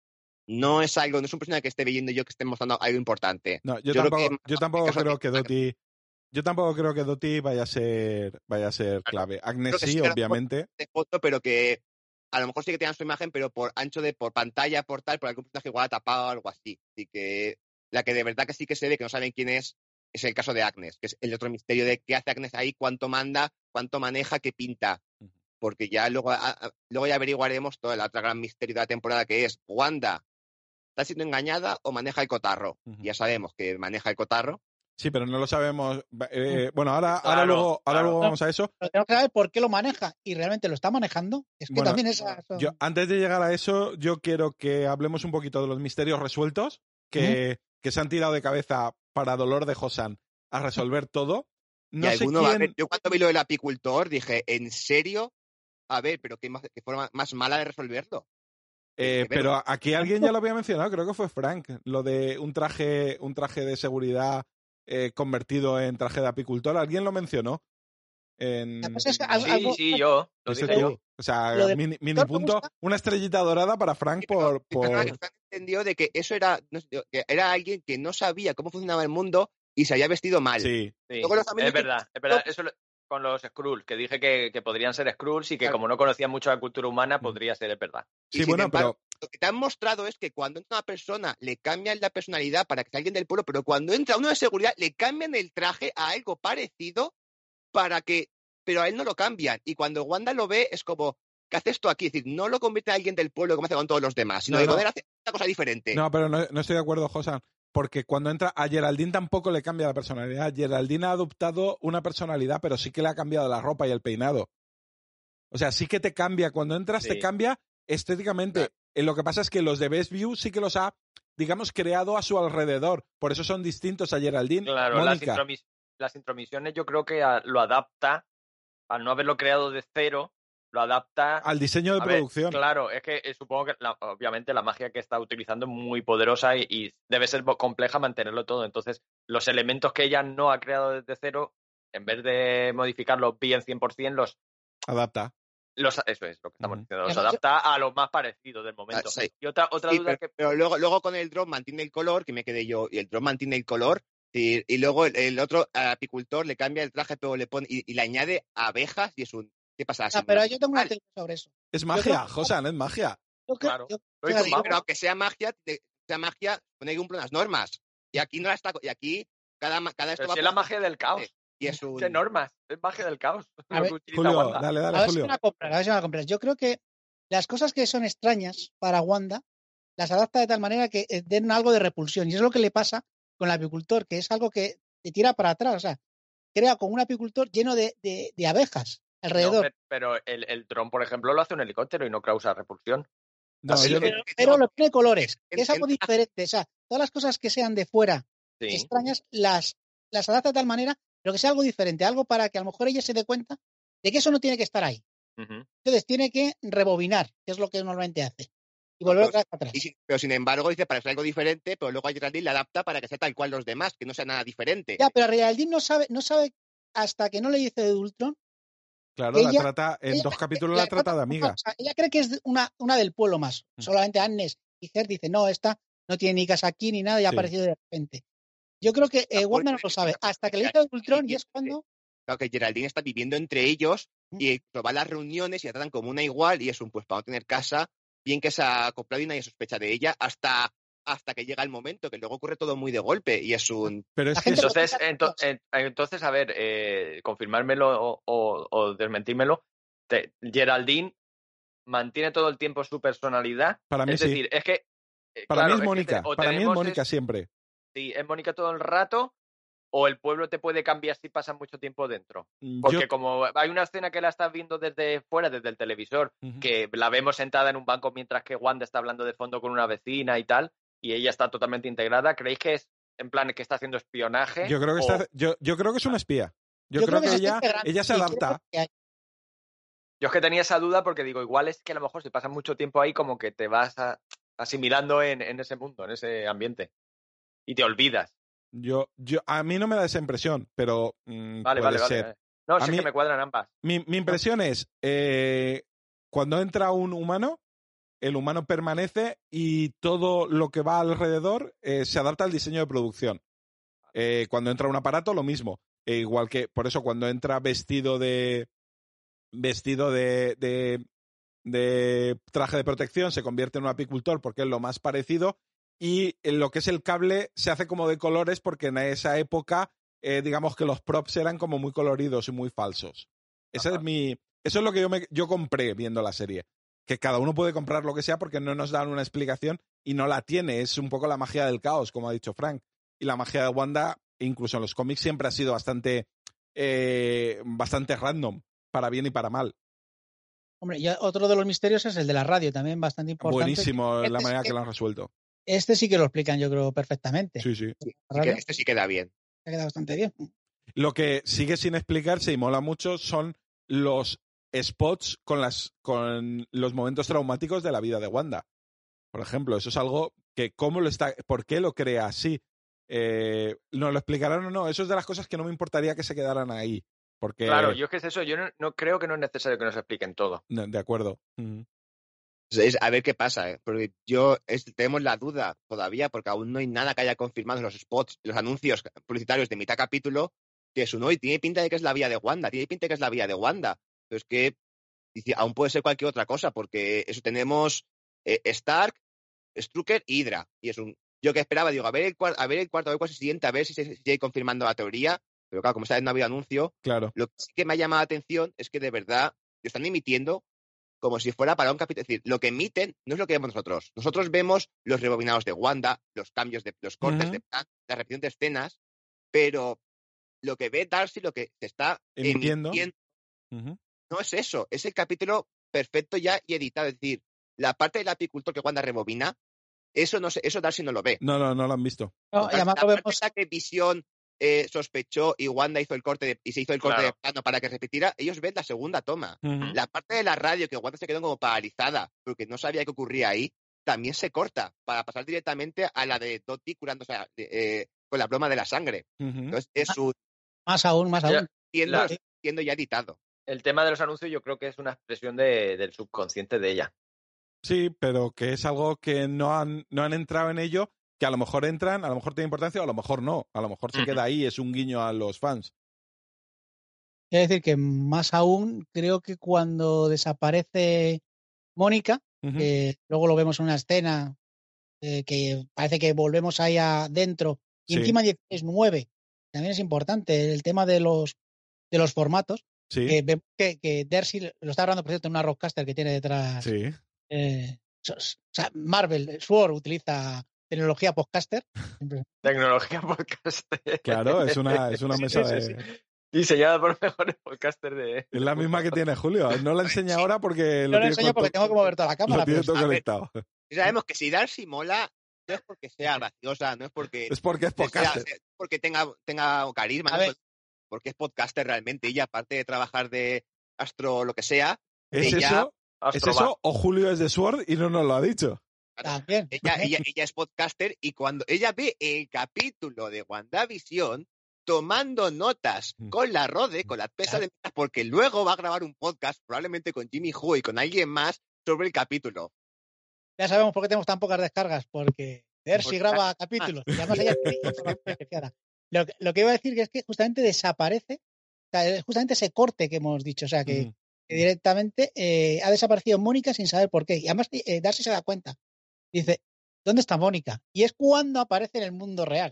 no es algo, no es un personaje que esté viendo yo que esté mostrando algo importante. No, yo, Yo creo tampoco, que- yo tampoco caso creo de- que Dottie. Yo tampoco creo que Dottie vaya a ser, vaya a ser clave. Agnes Creo que sí, sí, que a lo mejor obviamente. de foto, pero que a lo mejor sí que tengan su imagen, pero por ancho de, por pantalla, por tal, por algún personaje igual tapado o algo así. Así que la que de verdad que sí que se ve, que no saben quién es, es el caso de Agnes, que es el otro misterio de qué hace Agnes ahí, cuánto manda, cuánto maneja, qué pinta. Porque ya luego, a- a- luego ya averiguaremos todo el otro gran misterio de la temporada, que es Wanda, ¿está siendo engañada o maneja el cotarro? Ujú. Ya sabemos que maneja el cotarro. Sí, pero no lo sabemos. Eh, bueno, ahora, Claro, ahora luego, ahora claro. luego vamos a eso. Pero tenemos que saber por qué lo maneja y realmente lo está manejando. Es que Bueno, también esas son- Yo, antes de llegar a eso, yo quiero que hablemos un poquito de los misterios resueltos que, que se han tirado de cabeza para dolor de Josan a resolver todo. No y sé alguno va a quién. ver, yo cuando vi lo del apicultor dije, ¿en serio? A ver, pero qué, más, qué forma más mala de resolverlo. Eh, Hay que verlo. pero aquí alguien ya lo había mencionado, creo que fue Frank, lo de un traje, un traje de seguridad eh, convertido en traje de apicultor. ¿Alguien lo mencionó? En... La cosa es que al- Sí, algo- sí, yo. Lo Ese dije tú. yo. O sea, Lo de mini, mini apicultor me punto, gusta. una estrellita dorada para Frank Sí, pero por... sí, perdona, que por... Frank entendió de que eso era, no sé, que era alguien que no sabía cómo funcionaba el mundo y se había vestido mal. Sí, Sí, Luego los amigos es que- verdad, es verdad. Eso lo- con los Skrulls, que dije que, que podrían ser Skrulls y que Claro. como no conocían mucho la cultura humana, Mm. podría ser, es verdad. Y sí, sin bueno, embargo, pero lo que te han mostrado es que cuando entra una persona le cambian la personalidad para que sea alguien del pueblo, pero cuando entra uno de seguridad le cambian el traje a algo parecido para que, pero a él no lo cambian. Y cuando Wanda lo ve es como, ¿qué haces esto aquí? Es decir, no lo convierte a alguien del pueblo como hace con todos los demás, sino No, de no. poder hacer una cosa diferente. No, pero no, no estoy de acuerdo, Josan, porque cuando entra a Geraldine tampoco le cambia la personalidad. Geraldine ha adoptado una personalidad, pero sí que le ha cambiado la ropa y el peinado. O sea, sí que te cambia. Cuando entras Sí. te cambia estéticamente. Claro. Eh, Lo que pasa es que los de Best View sí que los ha, digamos, creado a su alrededor. Por eso son distintos a Geraldine. Claro, las, Mónica. intromis- las intromisiones yo creo que a- lo adapta, al no haberlo creado de cero, lo adapta Al diseño de a ver, producción. claro, es que eh, supongo que la- obviamente la magia que está utilizando es muy poderosa y, y debe ser bo- compleja mantenerlo todo. Entonces, los elementos que ella no ha creado desde cero, en vez de modificarlos bien cien por ciento, los, Adapta. los eso es lo que estamos Ujú. diciendo, los Además, adapta a lo más parecido del momento. Ah, sí. Y otra, otra Sí, duda pero, que pero luego, luego con el drone mantiene el color, que me quedé yo, y el drone mantiene el color, y, y luego el, el otro al apicultor le cambia el traje, pero le pone y, y le añade abejas, y es un ¿Qué pasa? Ah, pero yo tengo una teoría sobre eso. Es magia, Josan, es magia. Yo creo, Claro. yo- Lo hizo yo un digo, mago. Pero aunque sea magia, te- sea magia, pone que cumple unas normas. Y aquí no la está. Y aquí cada, ma- cada esto Pero va si es la por- magia del caos. Y es un. ¿Qué normas? Es magia del caos. A Lo ver, que utiliza Julio, Wanda. dale, a dale, ver si Julio. me la compras, a ver si me la compras. Yo creo que las cosas que son extrañas para Wanda las adapta de tal manera que eh, den algo de repulsión. Y es lo que le pasa con el apicultor, que es algo que te tira para atrás. O sea, crea como un apicultor lleno de, de- de abejas No, alrededor. pe- pero el, el dron, por ejemplo, lo hace un helicóptero y no causa repulsión. No, Sí, yo- pero- pero, pero lo tiene colores, que es algo Entiendo. diferente. O sea, todas las cosas que sean de fuera Sí. extrañas las, las adapta de tal manera, pero que sea algo diferente, algo para que a lo mejor ella se dé cuenta de que eso no tiene que estar ahí. Ujú. Entonces tiene que rebobinar, que es lo que normalmente hace, y volver otra vez para atrás. Y si- pero sin embargo, dice para que sea algo diferente, pero luego a Geraldine le adapta para que sea tal cual los demás, que no sea nada diferente. Ya, pero Geraldine no sabe, no sabe hasta que no le dice de Ultron. claro, que la ella- trata, en ella- dos capítulos la trata de amiga. O sea, ella cree que es una, una del pueblo más. Mm. Solamente Agnes y Her dice, no, esta no tiene ni casa aquí ni nada y ha Sí. aparecido de repente. Yo creo que eh, Ah, Wanda no porque- lo sabe, hasta que le dice porque de Ultron y aquí- es cuando... Claro que Geraldine está viviendo entre ellos Mm. y va a las reuniones y la tratan como una igual y es un pues para no tener casa, bien que se ha acoplado y nadie sospecha de ella hasta, hasta que llega el momento, que luego ocurre todo muy de golpe y es un... Pero es La que gente eso- Entonces, Pero- ento- en- entonces, a ver, eh, confirmármelo o, o- o desmentírmelo. Te- Geraldine mantiene todo el tiempo su personalidad. Para mí es sí. decir, es que. eh, para claro, mí es que Mónica. te- o Para mí es tenemos Mónica es- siempre. sí, es Mónica todo el rato, o el pueblo te puede cambiar si pasas mucho tiempo dentro. Yo- Porque como hay una escena que la estás viendo desde fuera, desde el televisor, Ujú. que la vemos sentada en un banco mientras que Wanda está hablando de fondo con una vecina y tal, y ella está totalmente integrada, ¿creéis que es en plan que está haciendo espionaje? Yo creo que O- está, yo, yo creo que es una espía. Yo, creo, que, se está ella, integrando. ella se Y creo adapta. que hay- Yo es que tenía esa duda porque digo, igual es que a lo mejor si pasas mucho tiempo ahí como que te vas a- asimilando en, en ese mundo, en ese ambiente. Y te olvidas. Yo, yo, a mí no me da esa impresión, pero mm, Vale, puede vale, ser. vale. No, A si es mí- que me cuadran ambas. Mi, mi impresión es, eh, cuando entra un humano, el humano permanece y todo lo que va alrededor eh, se adapta al diseño de producción. Eh, cuando entra un aparato, lo mismo. E igual que, por eso, cuando entra vestido de vestido de, de, de traje de protección, se convierte en un apicultor porque es lo más parecido. Y en lo que es el cable se hace como de colores porque en esa época, eh, digamos que los props eran como muy coloridos y muy falsos. Esa Ajá. es mi, eso es lo que yo, me, yo compré viendo la serie. Que cada uno puede comprar lo que sea porque no nos dan una explicación y no la tiene. Es un poco la magia del caos, como ha dicho Frank. Y la magia de Wanda, incluso en los cómics, siempre ha sido bastante, eh, bastante random, para bien y para mal. Hombre, y otro de los misterios es el de la radio, también bastante importante. Buenísimo Este la sí manera que- que lo han resuelto. Este sí que lo explican, yo creo, perfectamente. Sí, sí. Sí, La que radio este sí queda bien. se ha quedado bastante bien. Lo que sigue sin explicarse y mola mucho son los spots con, las, con los momentos traumáticos de la vida de Wanda. Por ejemplo, eso es algo que cómo lo está, por qué lo crea así. Eh, ¿Nos lo explicarán o no? Eso es de las cosas que no me importaría que se quedaran ahí. Porque, Claro, yo es que es eso, yo no, no creo que no es necesario que nos expliquen todo. no, de acuerdo. Mm. Es a ver qué pasa, ¿eh? Porque yo es- tenemos la duda todavía, porque aún no hay nada que haya confirmado en los spots, los anuncios publicitarios de mitad capítulo, que es un hoy tiene pinta de que es la vía de Wanda, tiene pinta de que es la vía de Wanda. Pero es que dice, aún puede ser cualquier otra cosa, porque eso tenemos eh, Stark, Strucker y Hydra. Y es un. Yo que esperaba, digo, a ver el, cuar- a ver el cuarto, a ver cuál es el siguiente, a ver si se sigue confirmando la teoría. Pero claro, como esta vez no ha habido anuncio, Claro. lo que sí que me ha llamado la atención es que de verdad lo están emitiendo como si fuera para un capítulo. Es decir, lo que emiten no es lo que vemos nosotros. Nosotros vemos los rebobinados de Wanda, los cambios de los cortes Ujú. de plan, la repetición de escenas, pero lo que ve Darcy, lo que se está Emitiendo. emitiendo, Ujú. no es eso. Es el capítulo perfecto ya y editado. Es decir, la parte del apicultor que Wanda rebobina, eso no se- eso Darcy no lo ve. No, no, no lo han visto. No, La, y además la lo parte vemos. en la que Visión eh, sospechó y Wanda hizo el corte de- y se hizo el corte Claro. de plano para que repitiera, ellos ven la segunda toma. Ujú. La parte de la radio que Wanda se quedó como paralizada porque no sabía qué ocurría ahí, también se corta para pasar directamente a la de Dottie curándose eh, con la ploma de la sangre. Ujú. Entonces es un Más aún, más Ya, aún. siendo, la- siendo ya editado. El tema de los anuncios yo creo que es una expresión de- del subconsciente de ella. Sí, pero que es algo que no han, no han entrado en ello, que a lo mejor entran, a lo mejor tiene importancia, o a lo mejor no. A lo mejor se Ujú. queda ahí, es un guiño a los fans. Es decir, que más aún, creo que cuando desaparece Mónica, Ujú. que luego lo vemos en una escena eh, que parece que volvemos ahí adentro, y Sí. encima es nueve. También es importante el tema de los de los formatos. Sí, Que, vemos que, que Darcy lo está grabando, por cierto, en una Rodecaster que tiene detrás. sí. Eh, so- o sea, Marvel, Sword utiliza tecnología podcaster. Tecnología podcast. Claro, es una, es una Sí, mesa sí, de... sí, sí. Diseñada por mejores podcasters de. Es la misma que tiene Julio. No la enseña ahora porque No lo lo tiene, enseño porque todo- tengo que mover toda la cámara. lo tiene Pero todo a ver, conectado. Y sabemos que si Darcy mola, no es porque sea graciosa, no es porque, Es porque es sea- podcaster. sea- porque tenga, tenga carisma, A no ver. es porque es podcaster realmente. Ella, aparte de trabajar de astro lo que sea, ¿Es ella, eso? ¿Es Astrobat. eso? ¿O Julio es de Sword y no nos lo ha dicho? también. ella, ella, ella es podcaster y cuando ella ve el capítulo de WandaVision tomando notas Mm. con la Rode, con la pesa de notas, porque luego va a grabar un podcast, probablemente con Jimmy Hu y con alguien más, sobre el capítulo. Ya sabemos por qué tenemos tan pocas descargas, porque Dersi Porque- graba capítulos. Y además ella tiene información privilegiada. Lo, que- lo que iba a decir que es que justamente desaparece, o sea, es justamente ese corte que hemos dicho, o sea, que, Ujú. que directamente eh, ha desaparecido Mónica sin saber por qué. Y además eh, Darcy se da cuenta. Dice, ¿dónde está Mónica? Y es cuando aparece en el mundo real.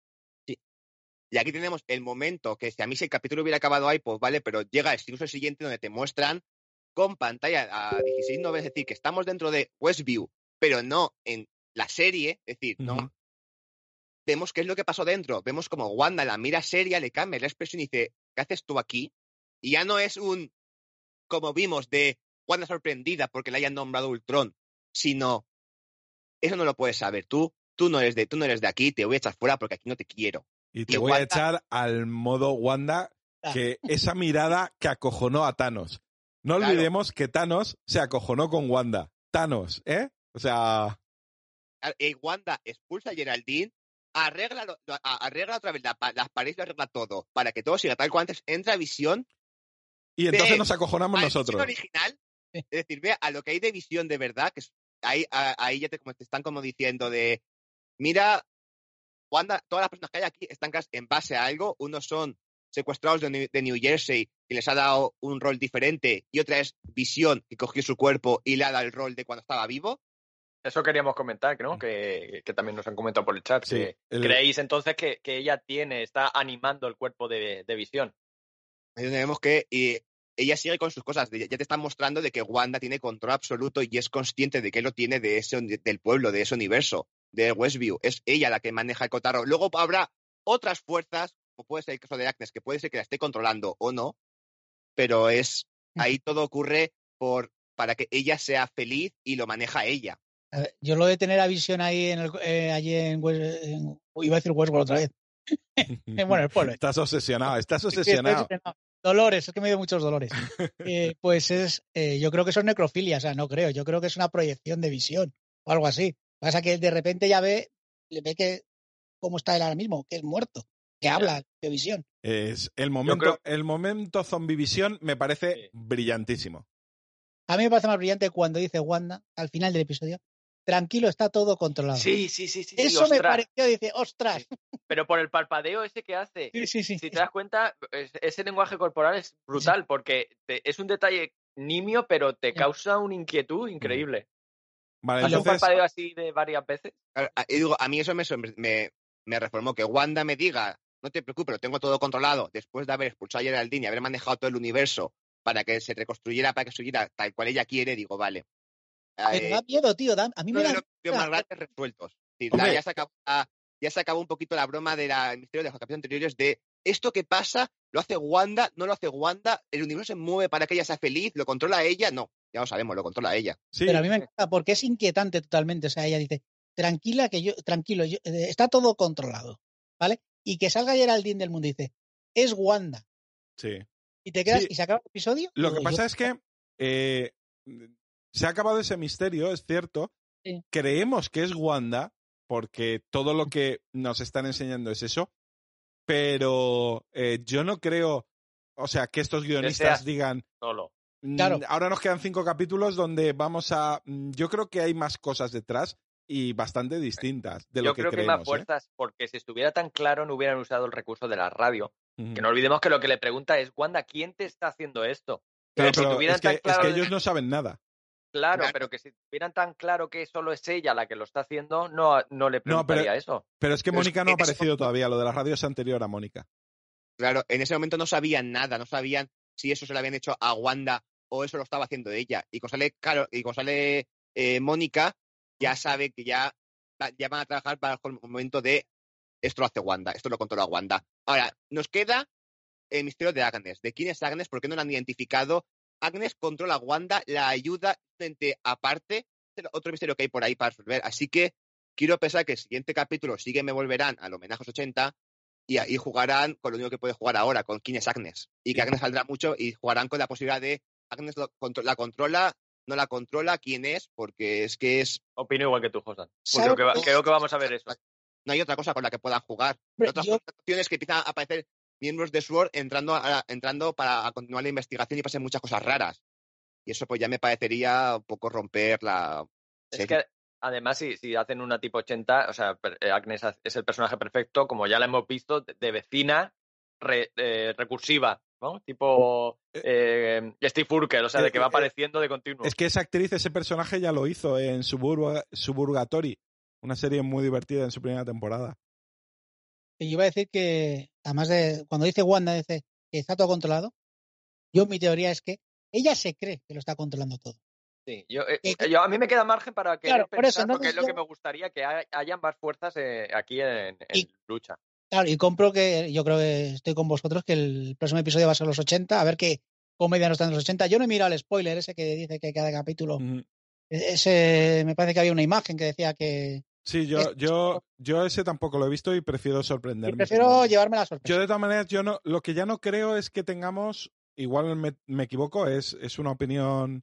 Y aquí tenemos el momento que si a mí si el capítulo hubiera acabado ahí, pues vale, pero llega el incluso el siguiente donde te muestran con pantalla a dieciséis novelas, es decir, que estamos dentro de Westview, pero no en la serie, es decir, no. Ujú. Vemos qué es lo que pasó dentro, vemos como Wanda la mira seria, le cambia la expresión y dice, ¿qué haces tú aquí? Y ya no es un, como vimos, de Wanda sorprendida porque le hayan nombrado Ultron, sino, eso no lo puedes saber, tú, tú no eres de, tú no eres de aquí, te voy a echar fuera porque aquí no te quiero. Y te Y voy a Wanda- echar al modo Wanda, que esa mirada que acojonó a Thanos. No Claro. olvidemos que Thanos se acojonó con Wanda. Thanos, ¿eh? O sea, eh, Wanda expulsa a Geraldine, arregla, lo- lo- a- arregla otra vez la pa- las paredes, lo arregla todo, para que todo siga tal cual antes, entra Visión, y entonces Ve, nos acojonamos al nosotros. Visión original, es decir, ve a lo que hay de Visión de verdad, que es- ahí, a- ahí ya te, como te están como diciendo de, mira, Wanda, todas las personas que hay aquí están cas- en base a algo, unos son secuestrados de New, de New Jersey y les ha dado un rol diferente, y otra es Visión, que cogió su cuerpo y le ha dado el rol de cuando estaba vivo. Eso queríamos comentar, ¿no? Que, que también nos han comentado por el chat. Sí, que el- ¿Creéis entonces que, que ella tiene, está animando el cuerpo de, de Visión? Ahí donde vemos que y ella sigue con sus cosas. Ya te están mostrando de que Wanda tiene control absoluto y es consciente de que lo tiene de ese, del pueblo, de ese universo, de Westview. Es ella la que maneja el cotarro. Luego habrá otras fuerzas, como puede ser el caso de Agnes, que puede ser que la esté controlando o no, pero es ahí todo ocurre por para que ella sea feliz y lo maneja ella. A ver, yo lo de tener a Visión ahí en el, eh, allí en, West- en- iba a decir Westworld otra vez. Eh, bueno, el pueblo. Estás obsesionado, estás Sí, estoy obsesionado. obsesionado. Dolores, es que me dio muchos dolores. Eh, pues es, eh, yo creo que eso es necrofilia, o sea, no creo, yo creo que es una proyección de Visión o algo así. Pasa que de repente ya ve, le ve que cómo está él ahora mismo, que es muerto, que habla de Visión. Es el momento, creo- el momento Zombivisión me parece Sí. brillantísimo. A mí me parece más brillante cuando dice Wanda, al final del episodio, tranquilo, está todo controlado. Sí, sí, sí, sí. sí, Eso me ostras. pareció, dice, ostras. Pero por el parpadeo ese que hace. Sí, sí, sí. Si te das cuenta, es- ese lenguaje corporal es brutal, porque te- es un detalle nimio, pero te Sí. causa una inquietud increíble. Vale, Hace un entonces, parpadeo así de varias veces. A, a- y digo, a mí eso me, sorpre- me, me reformó, que Wanda me diga, no te preocupes, lo tengo todo controlado, después de haber expulsado a Geraldine y haber manejado todo el universo para que se reconstruyera, para que estuviera tal cual ella quiere, digo, vale. Pero Eh, da miedo, tío. da- a mí me uno da de los vídeos más miedo. grandes resueltos. Sí, Hombre. la- ya, se acabó, ah, ya se acabó un poquito la broma del misterio de los capítulos anteriores de esto que pasa, lo hace Wanda, no lo hace Wanda, el universo se mueve para que ella sea feliz, lo controla ella, no, ya lo sabemos, lo controla ella. sí, Pero a mí me encanta porque es inquietante totalmente. O sea, ella dice, tranquila, que yo, tranquilo, yo- eh, está todo controlado, ¿vale? Y que salga Geraldine del mundo y dice, es Wanda. sí. Y te quedas Sí. y se acaba el episodio. Lo digo, que pasa yo- es que eh, se ha acabado ese misterio, es cierto. Sí. Creemos que es Wanda, porque todo lo que nos están enseñando es eso, pero eh, yo no creo, o sea, que estos guionistas seas- digan, Solo. "Mm, Claro. ahora nos quedan cinco capítulos donde vamos a... mm, Yo creo que hay más cosas detrás y bastante distintas de lo Yo que creo que hay creemos. más ¿eh? fuerzas, porque si estuviera tan claro no hubieran usado el recurso de la radio. Ujú. Que no olvidemos que lo que le pregunta es, Wanda, ¿quién te está haciendo esto? Claro, si pero tuvieran es que, tan es claro que de- ellos no saben nada. Claro, Claro. pero que si tuvieran tan claro que solo es ella la que lo está haciendo, no, no le No, preguntaría pero, eso. pero es que Pero es Mónica que no ha en ese aparecido momento- todavía. Lo de la radio es anterior a Mónica. Claro, en ese momento no sabían nada, no sabían si eso se lo habían hecho a Wanda o eso lo estaba haciendo ella. Y cuando sale, claro, y cuando sale eh, Mónica, ya sabe que ya, va- ya van a trabajar bajo el momento de esto lo hace Wanda, esto lo controla Wanda. Ahora, nos queda el misterio de Agnes. ¿De quién es Agnes? ¿Por qué no la han identificado? Agnes controla a Wanda, la ayuda frente aparte. Es otro misterio que hay por ahí para resolver. Así que quiero pensar que el siguiente capítulo sí que me volverán al homenaje a los ochenta y ahí jugarán con lo único que puede jugar ahora, con quién es Agnes. Y que Agnes saldrá mucho y jugarán con la posibilidad de Agnes lo, contro- la controla, no la controla, quién es, porque es que es... Opino igual que tú, Josan. Pues ¿Sabe creo que, va- qué? creo que vamos a ver eso. No hay otra cosa con la que puedan jugar. Hombre, Otras yo- opciones que empiezan a aparecer miembros de SWORD entrando, a- entrando para a continuar la investigación y pasen muchas cosas raras. Y eso pues ya me parecería un poco romper la Es serie. que, además, si, si hacen una tipo ochenta, o sea, per- eh, Agnes es el personaje perfecto, como ya la hemos visto, de, de vecina re- eh, recursiva, ¿no? Tipo eh, Steve Urkel, o sea, de que va apareciendo de continuo. Es que esa actriz, ese personaje ya lo hizo en Suburba- Suburgatory, una serie muy divertida en su primera temporada. Y yo iba a decir que, además de, cuando dice Wanda, dice que está todo controlado, yo mi teoría es que ella se cree que lo está controlando todo. Sí, yo, eh, Eh, yo- a mí me queda margen para querer Claro, por eso, pensar, porque entonces es lo yo- que me gustaría, que hay- haya ambas fuerzas eh, aquí en, en Y- lucha. Claro, y compro que, yo creo que estoy con vosotros, que el próximo episodio va a ser los ochenta, a ver qué comedia nos están los ochenta. Yo no he mirado el spoiler ese que dice que cada capítulo, Ujú. ese, me parece que había una imagen que decía que... Sí, yo, Es- yo, yo ese tampoco lo he visto y prefiero y sorprenderme. prefiero llevarme la sorpresa. Yo de todas maneras, yo no, lo que ya no creo es que tengamos, igual me, me equivoco, es, es una opinión,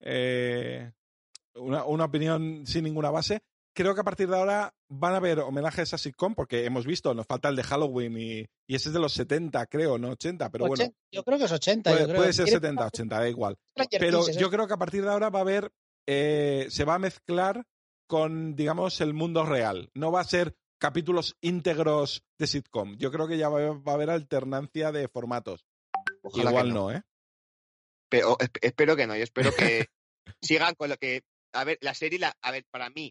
eh, una, una opinión sin ninguna base. Creo que a partir de ahora van a haber homenajes a sitcom, porque hemos visto, nos falta el de Halloween y, y ese es de los setenta, creo, no ochenta, pero bueno, ochenta, yo creo que es ochenta. puede, yo creo. puede ser Quiere- setenta, ochenta, da igual. Stranger Pero Things, yo eso. creo que a partir de ahora va a haber, eh, se va a mezclar con, digamos, el mundo real. No va a ser capítulos íntegros de sitcom. Yo creo que ya va, va a haber alternancia de formatos. Ojalá Igual que no. ¿eh? Pero esp- espero que no, yo espero que sigan con lo que... A ver, la serie, la, a ver, para mí,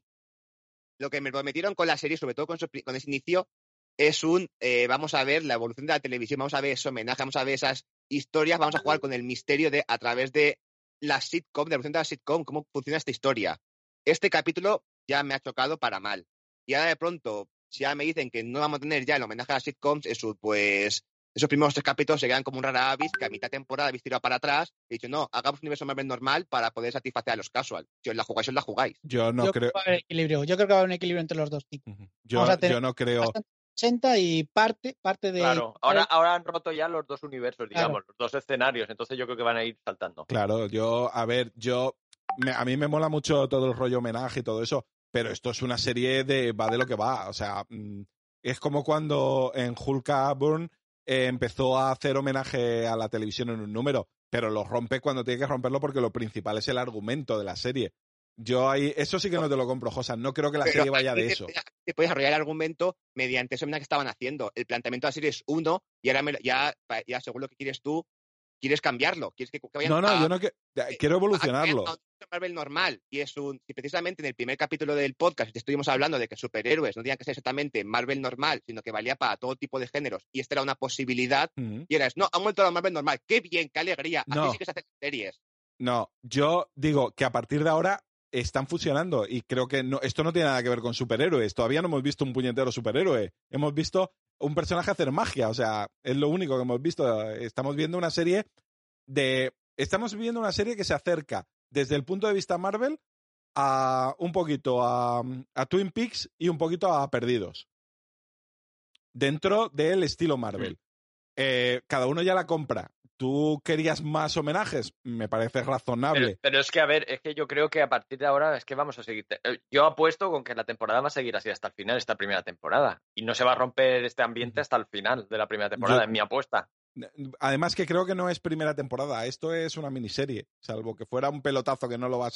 lo que me prometieron con la serie, sobre todo con, su pri- con ese inicio, es un, eh, vamos a ver la evolución de la televisión, vamos a ver ese homenaje, vamos a ver esas historias, vamos a jugar con el misterio de, a través de la sitcom, de la evolución de la sitcom, cómo funciona esta historia. Este capítulo ya me ha chocado para mal. Y ahora de pronto, si ya me dicen que no vamos a tener ya el homenaje a las sitcoms, eso, pues esos primeros tres capítulos se quedan como un rara avis que a mitad de temporada habéis tirado para atrás y dicho, no, hagamos un universo Marvel normal para poder satisfacer a los casual. Si os la jugáis, os la jugáis. Yo no yo creo. que va a haber equilibrio. Yo creo que va a haber un equilibrio entre los dos tipos. Ujú. Yo, Vamos a tener yo no creo. Bastante ochenta y parte, parte de... Claro, ahora, ahora han roto ya los dos universos, digamos, Claro. los dos escenarios, entonces yo creo que van a ir saltando. Claro, yo, a ver, yo. Me, a mí me mola mucho todo el rollo homenaje y todo eso, pero esto es una serie de. Va de lo que va. O sea, mm, es como cuando en Hulk Burn eh, empezó a hacer homenaje a la televisión en un número, pero lo rompe cuando tiene que romperlo porque lo principal es el argumento de la serie. Yo ahí, eso sí que no te lo compro, Josan. No creo que la Pero serie vaya aquí de te- eso. Te puedes desarrollar el argumento mediante ese homenaje que estaban haciendo. El planteamiento de la serie es uno y ahora me lo- ya, pa- ya según lo que quieres tú, quieres cambiarlo. Quieres que, que vayan No, no, a- yo no que, quiero a- evolucionarlo. a un Marvel normal. Y es un. Y precisamente en el primer capítulo del podcast te estuvimos hablando de que superhéroes no tenían que ser exactamente Marvel normal, sino que valía para todo tipo de géneros. Y esta era una posibilidad. Ujú. Y eras, no, han vuelto a la Marvel normal. ¡Qué bien, qué alegría! Así No. sí que se hacen series. No, yo digo que a partir de ahora están fusionando y creo que no, esto no tiene nada que ver con superhéroes. Todavía no hemos visto un puñetero superhéroe. Hemos visto un personaje hacer magia, o sea, es lo único que hemos visto. Estamos viendo una serie de... Estamos viendo una serie que se acerca desde el punto de vista Marvel a un poquito a, a Twin Peaks y un poquito a Perdidos. Dentro del estilo Marvel. Eh, cada uno ya la compra. ¿Tú querías más homenajes? Me parece razonable. Pero, pero es que, a ver, es que yo creo que a partir de ahora es que vamos a seguir. eh, Yo apuesto con que la temporada va a seguir así hasta el final, esta primera temporada. Y no se va a romper este ambiente hasta el final de la primera temporada, Yo- es mi apuesta. Además que creo que no es primera temporada, esto es una miniserie, salvo que fuera un pelotazo que no lo va a ser,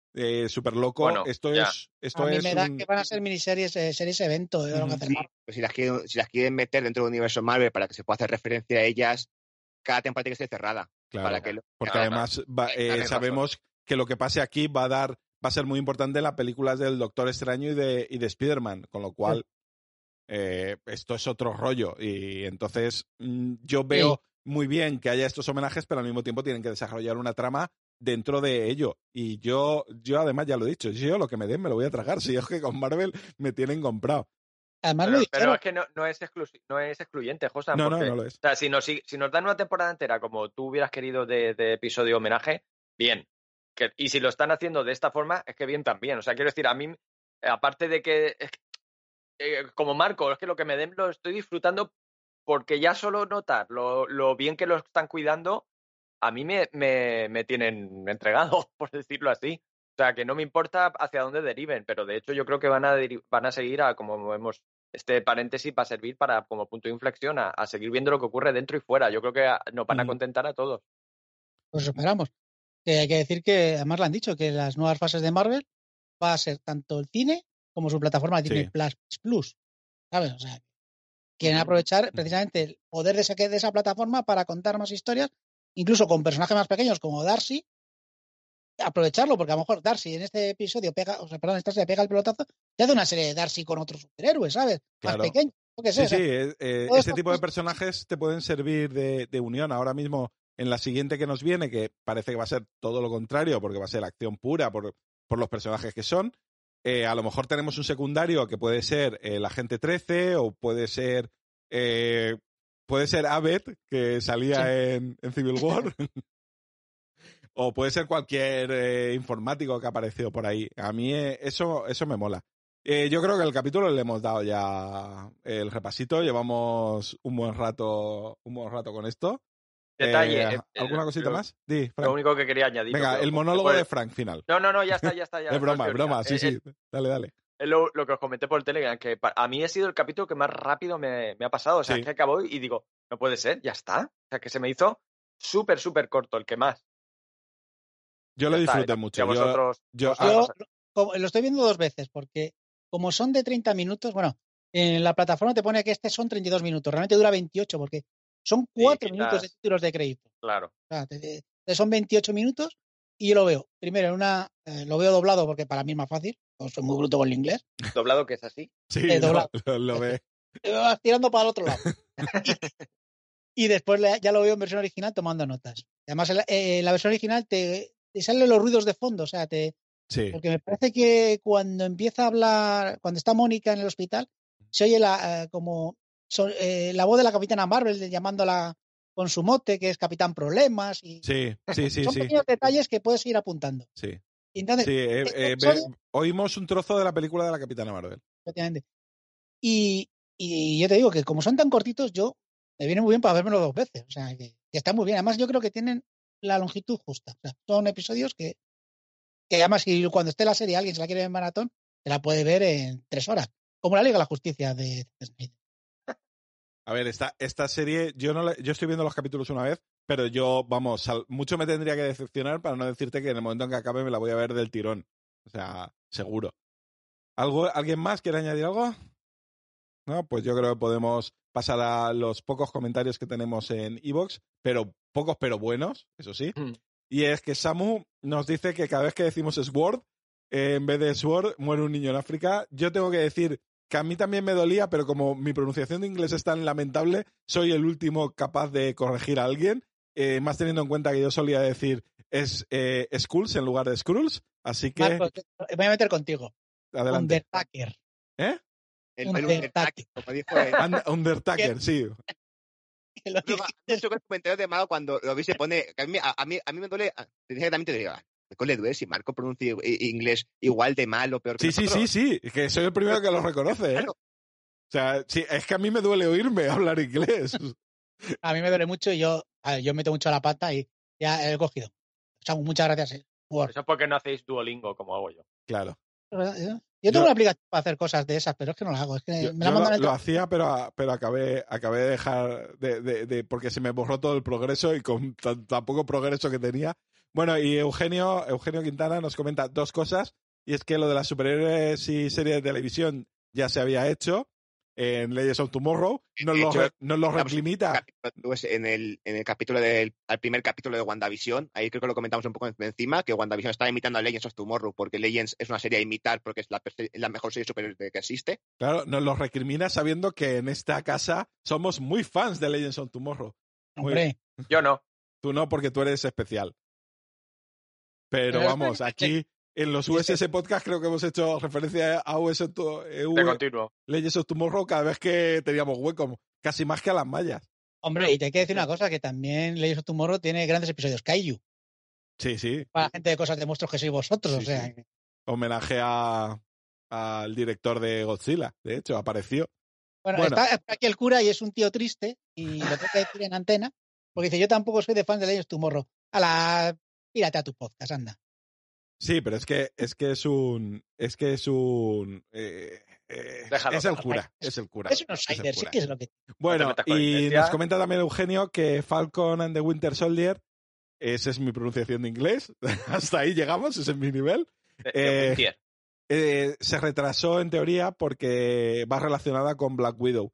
eh, súper loco. Bueno, esto ya. es, esto A mí es me da un- que van a ser miniseries, eh, series evento. eh, lo que hace Sí, Marvel. pues si las quieren, si las quieren meter dentro del universo Marvel para que se pueda hacer referencia a ellas, cada temporada tiene que ser cerrada. Claro, para que lo- porque Claro, además va- eh, Tienes razón. sabemos que lo que pase aquí va a dar, va a ser muy importante en las películas del Doctor Extraño y de, y de Spider-Man, con lo cual eh, esto es otro rollo. Y entonces mm, yo veo muy bien que haya estos homenajes, pero al mismo tiempo tienen que desarrollar una trama dentro de ello. Y yo, yo además ya lo he dicho, yo lo que me den me lo voy a tragar. Si yo es que con Marvel me tienen comprado. Además Pero, lo pero dijeron. es que no, no, es, exclusi- no es excluyente, Josan. No, no, porque, no lo es. O sea, si nos, si nos dan una temporada entera como tú hubieras querido de, de episodio homenaje, bien. Que, y si lo están haciendo de esta forma, es que bien también. O sea, quiero decir, a mí, aparte de que, es que, eh, como Marco, es que lo que me den lo estoy disfrutando porque ya solo notar lo, lo bien que lo están cuidando, a mí me, me, me tienen entregado, por decirlo así. O sea, que no me importa hacia dónde deriven, pero de hecho yo creo que van a, deri- van a seguir a, como hemos, este paréntesis va a servir para, como punto de inflexión, a, a seguir viendo lo que ocurre dentro y fuera. Yo creo que a- nos van a Mm. contentar a todos. Pues esperamos. Que hay que decir que, además lo han dicho, que las nuevas fases de Marvel va a ser tanto el cine como su plataforma Disney Sí. Plus Plus. ¿Sabes? O sea, quieren Ujú. aprovechar precisamente el poder de esa, de esa plataforma para contar más historias, incluso con personajes más pequeños como Darcy. Aprovecharlo, porque a lo mejor Darcy en este episodio pega, o sea, perdón, en esta serie pega el pelotazo, te hace una serie de Darcy con otros superhéroes, ¿sabes? Claro. Más pequeños. Yo qué sé, Sí, o sea, sí, eh, eh, todas este estas tipo de cosas- personajes te pueden servir de, de unión. Ahora mismo, en la siguiente que nos viene, que parece que va a ser todo lo contrario, porque va a ser acción pura por, por los personajes que son, eh, a lo mejor tenemos un secundario que puede ser el Agente trece o puede ser eh, puede ser Abed, que salía en, en Civil War. O puede ser cualquier eh, informático que ha aparecido por ahí. A mí eh, eso, eso me mola. Eh, yo creo que el capítulo le hemos dado ya el repasito. Llevamos un buen rato, un buen rato con esto. Detalle. Eh, eh, ¿Alguna lo- cosita lo- más? Di, Lo Frank. único que quería añadir. Venga, lo que- el monólogo pues- de Frank final. No, no, no, ya está, ya está. Ya, Es broma, no es broma. Sí, Eh, sí. eh, Dale, dale. Es lo, lo que os comenté por el Telegram, que pa- a mí ha sido el capítulo que más rápido me, me ha pasado. O sea, Sí. es que acabó y digo, no puede ser, ya está. O sea, que se me hizo súper, súper corto, el que más. Yo lo Ya está, disfruté ya- mucho. ya Yo, vosotros- yo- vosotros ah, Yo pasad. como- lo estoy viendo dos veces, porque como son de treinta minutos, bueno, en la plataforma te pone que este son treinta y dos minutos, realmente dura veintiocho, porque son cuatro quizás- minutos de títulos de crédito. Claro. O sea, te- te- te son veintiocho minutos y yo lo veo, primero en una, eh, lo veo doblado porque para mí es más fácil, no soy muy bruto con el inglés, Doblado que es así. sí, eh, lo, doblado. lo- lo ve. te vas tirando para el otro lado. Y, y después le- ya lo veo en versión original tomando notas. Además, en la, eh, la versión original te, te salen los ruidos de fondo, o sea, te, Sí, porque me parece que cuando empieza a hablar, cuando está Mónica en el hospital, se oye la, eh, como so- eh, la voz de la Capitana Marvel de- llamándola con su mote, que es Capitán Problemas. Y sí, sí, sí, son sí. pequeños detalles que puedes ir apuntando. Sí, Y entonces, sí eh, este eh, ve- episodio- oímos un trozo de la película de la Capitana Marvel. efectivamente. Y, y yo te digo que como son tan cortitos, yo me viene muy bien para vérmelo dos veces. O sea, que, que está muy bien. Además, yo creo que tienen la longitud justa. O sea, son episodios que, que además, si cuando esté la serie alguien se la quiere ver en maratón, se la puede ver en tres horas. Como la Liga de la Justicia de Zack Snyder. A ver, esta, esta serie, yo no la- yo estoy viendo los capítulos una vez, pero yo, vamos, al- mucho me tendría que decepcionar para no decirte que en el momento en que acabe me la voy a ver del tirón. O sea, seguro. ¿Algo, ¿Alguien más quiere añadir algo? No, pues yo creo que podemos pasar a los pocos comentarios que tenemos en iVoox, pero pocos pero buenos, eso sí. Mm. Y es que Samu nos dice que cada vez que decimos Sword, eh, en vez de Sword, muere un niño en África. Yo tengo que decir que a mí también me dolía, pero como mi pronunciación de inglés es tan lamentable, soy el último capaz de corregir a alguien, eh, más teniendo en cuenta que yo solía decir es eh, Skulls en lugar de Skrulls, así que Marcos, me voy a meter contigo. adelante. Undertaker. ¿Eh? El, Un el Undertaker. Undertaker, como dijo el, Und- Undertaker, sí. Que lo Luego, dijiste. mucho que el comentario de Mago cuando lo vi se pone. Que a, mí, a, a mí, a mí me duele. Te también te digo, ¿qué le duele si Marco pronuncia i- inglés igual de mal o peor que Sí, sí, nosotros? sí, sí, que soy el primero que lo reconoce, ¿eh? Claro. O sea, sí, es que a mí me duele oírme hablar inglés. A mí me duele mucho y yo, a ver, yo meto mucho la pata y ya he cogido. O sea, muchas gracias. eh, por- Eso es porque no hacéis Duolingo como hago yo. Claro. Yo tengo Yo- una aplicación para hacer cosas de esas, pero es que no las hago. Es que Yo, me yo la mandan lo, en lo el hacía, pero, a- pero acabé, acabé de dejar de, de- de- porque se me borró todo el progreso y con tan, tan poco progreso que tenía. Bueno, y Eugenio, Eugenio Quintana nos comenta dos cosas, y es que lo de las superhéroes y series de televisión ya se había hecho en Legends of Tomorrow, nos De lo, hecho, re- nos lo reclimita. Pues en el, en el capítulo del al primer capítulo de WandaVision, ahí creo que lo comentamos un poco encima, que WandaVision está imitando a Legends of Tomorrow, porque Legends es una serie a imitar porque es la, la mejor serie superior que existe. Claro, nos lo recrimina sabiendo que en esta casa somos muy fans de Legends of Tomorrow. Muy- Hombre, Yo no. Tú no, porque tú eres especial. Pero Pero vamos, es que- aquí en los U S S Podcast creo que hemos hecho referencia a U S S to- eh, De continuo. Legends of Tomorrow cada vez que teníamos hueco, casi más que a las mallas. hombre, y te hay que decir una cosa, que también Legends of Tomorrow tiene grandes episodios Kaiju. Sí, sí. Para la gente de cosas de monstruos que sois vosotros, Sí, o sea. sí. Homenaje a, al director de Godzilla, de hecho, apareció. Bueno, Bueno. está aquí el cura y es un tío triste y lo tengo que decir en antena, porque dice, yo tampoco soy de fan de Legends of Tomorrow. A la... Tírate a tu podcast, anda. Sí, pero es que es que es un es que es un eh, eh, Déjalo, es el déjalo. cura, es el cura. Es un es el outsider, sí cura. que es lo que... Bueno, No te metas con y Iglesia. nos comenta también Eugenio que Falcon and the Winter Soldier, esa es mi pronunciación de inglés, hasta ahí llegamos, ese es mi nivel. De- Eh, de Wintier. Eh, se retrasó en teoría porque va relacionada con Black Widow.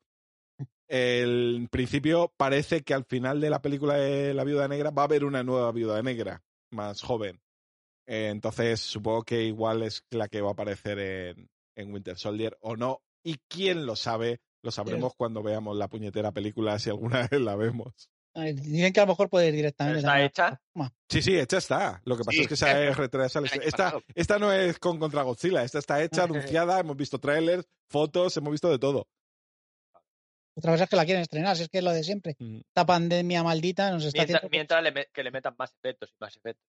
El, en principio parece que al final de la película de La Viuda Negra va a haber una nueva Viuda Negra, más joven. Eh, entonces supongo que igual es la que va a aparecer en, en Winter Soldier o no. Y quién lo sabe, lo sabremos cuando veamos la puñetera película, si alguna vez la vemos. Eh, Dicen que a lo mejor puede ir directamente. ¿Está también. hecha? Sí, sí, hecha está. Lo que pasa Sí, es que se ha es- retrasado. el año Esta, pasado. esta no es con contra Godzilla, esta está hecha, anunciada, hemos visto trailers, fotos, hemos visto de todo. Otra cosa es que la quieren estrenar, si es que es lo de siempre. Mm. Esta pandemia maldita nos está Mientras, haciendo... mientras le me- que le metan más efectos y más efectos.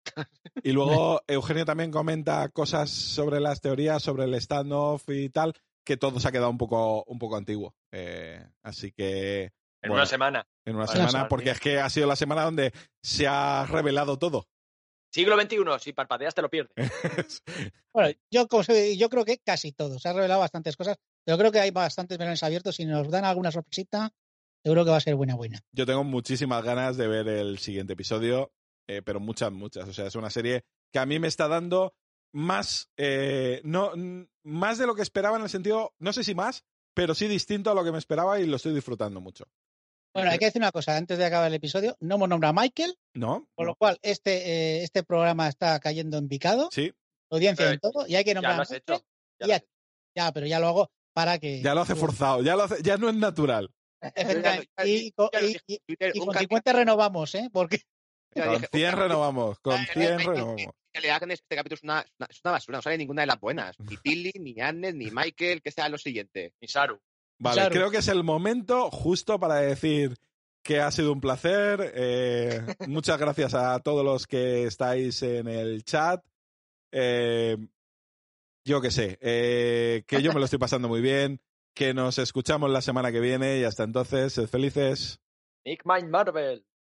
Y luego Eugenio también comenta cosas sobre las teorías, sobre el standoff y tal, que todo se ha quedado un poco, un poco antiguo. Eh, así que... En bueno, una semana. En una Vale, semana, vale. porque es que ha sido la semana donde se ha revelado todo. Siglo veintiuno, si parpadeas te lo pierdes. Bueno, yo, como se- yo creo que casi todo. Se han revelado bastantes cosas, pero creo que hay bastantes melones abiertos. Si nos dan alguna sorpresita, seguro que va a ser buena, buena. Yo tengo muchísimas ganas de ver el siguiente episodio, eh, pero muchas, muchas. O sea, es una serie que a mí me está dando más, eh, no, n- más de lo que esperaba en el sentido, no sé si más, pero sí distinto a lo que me esperaba y lo estoy disfrutando mucho. Bueno, hay que decir una cosa, antes de acabar el episodio, no hemos nombrado a Michael, ¿No? con lo cual este, eh, este programa está cayendo en picado, Sí, audiencia Pero en todo, y hay que Ya nombrar lo a has Michael. hecho. Ya y lo ya, has hecho. ya, pero ya lo hago para que... ya lo hace forzado, ya, lo hace, ya no es natural. Efectivamente, Ya lo- y, con- ya lo y- dije en y- Twitter, y un con candidato- cincuenta renovamos, ¿eh? Porque ya Con dije, un cien candidato- renovamos, con Ay, cien ay, ay, renovamos. que le hagan este capítulo es una, es una- es una basura, no sale ninguna de las buenas. Ni Tilly, ni Agnes, ni Michael, que sea lo siguiente. Y Saru. Vale, Claro. creo que es el momento justo para decir que ha sido un placer. Eh, muchas gracias a todos los que estáis en el chat. Eh, yo qué sé, eh, que yo me lo estoy pasando muy bien. Que nos escuchamos la semana que viene y hasta entonces, sed felices. Nick Mind Marvel.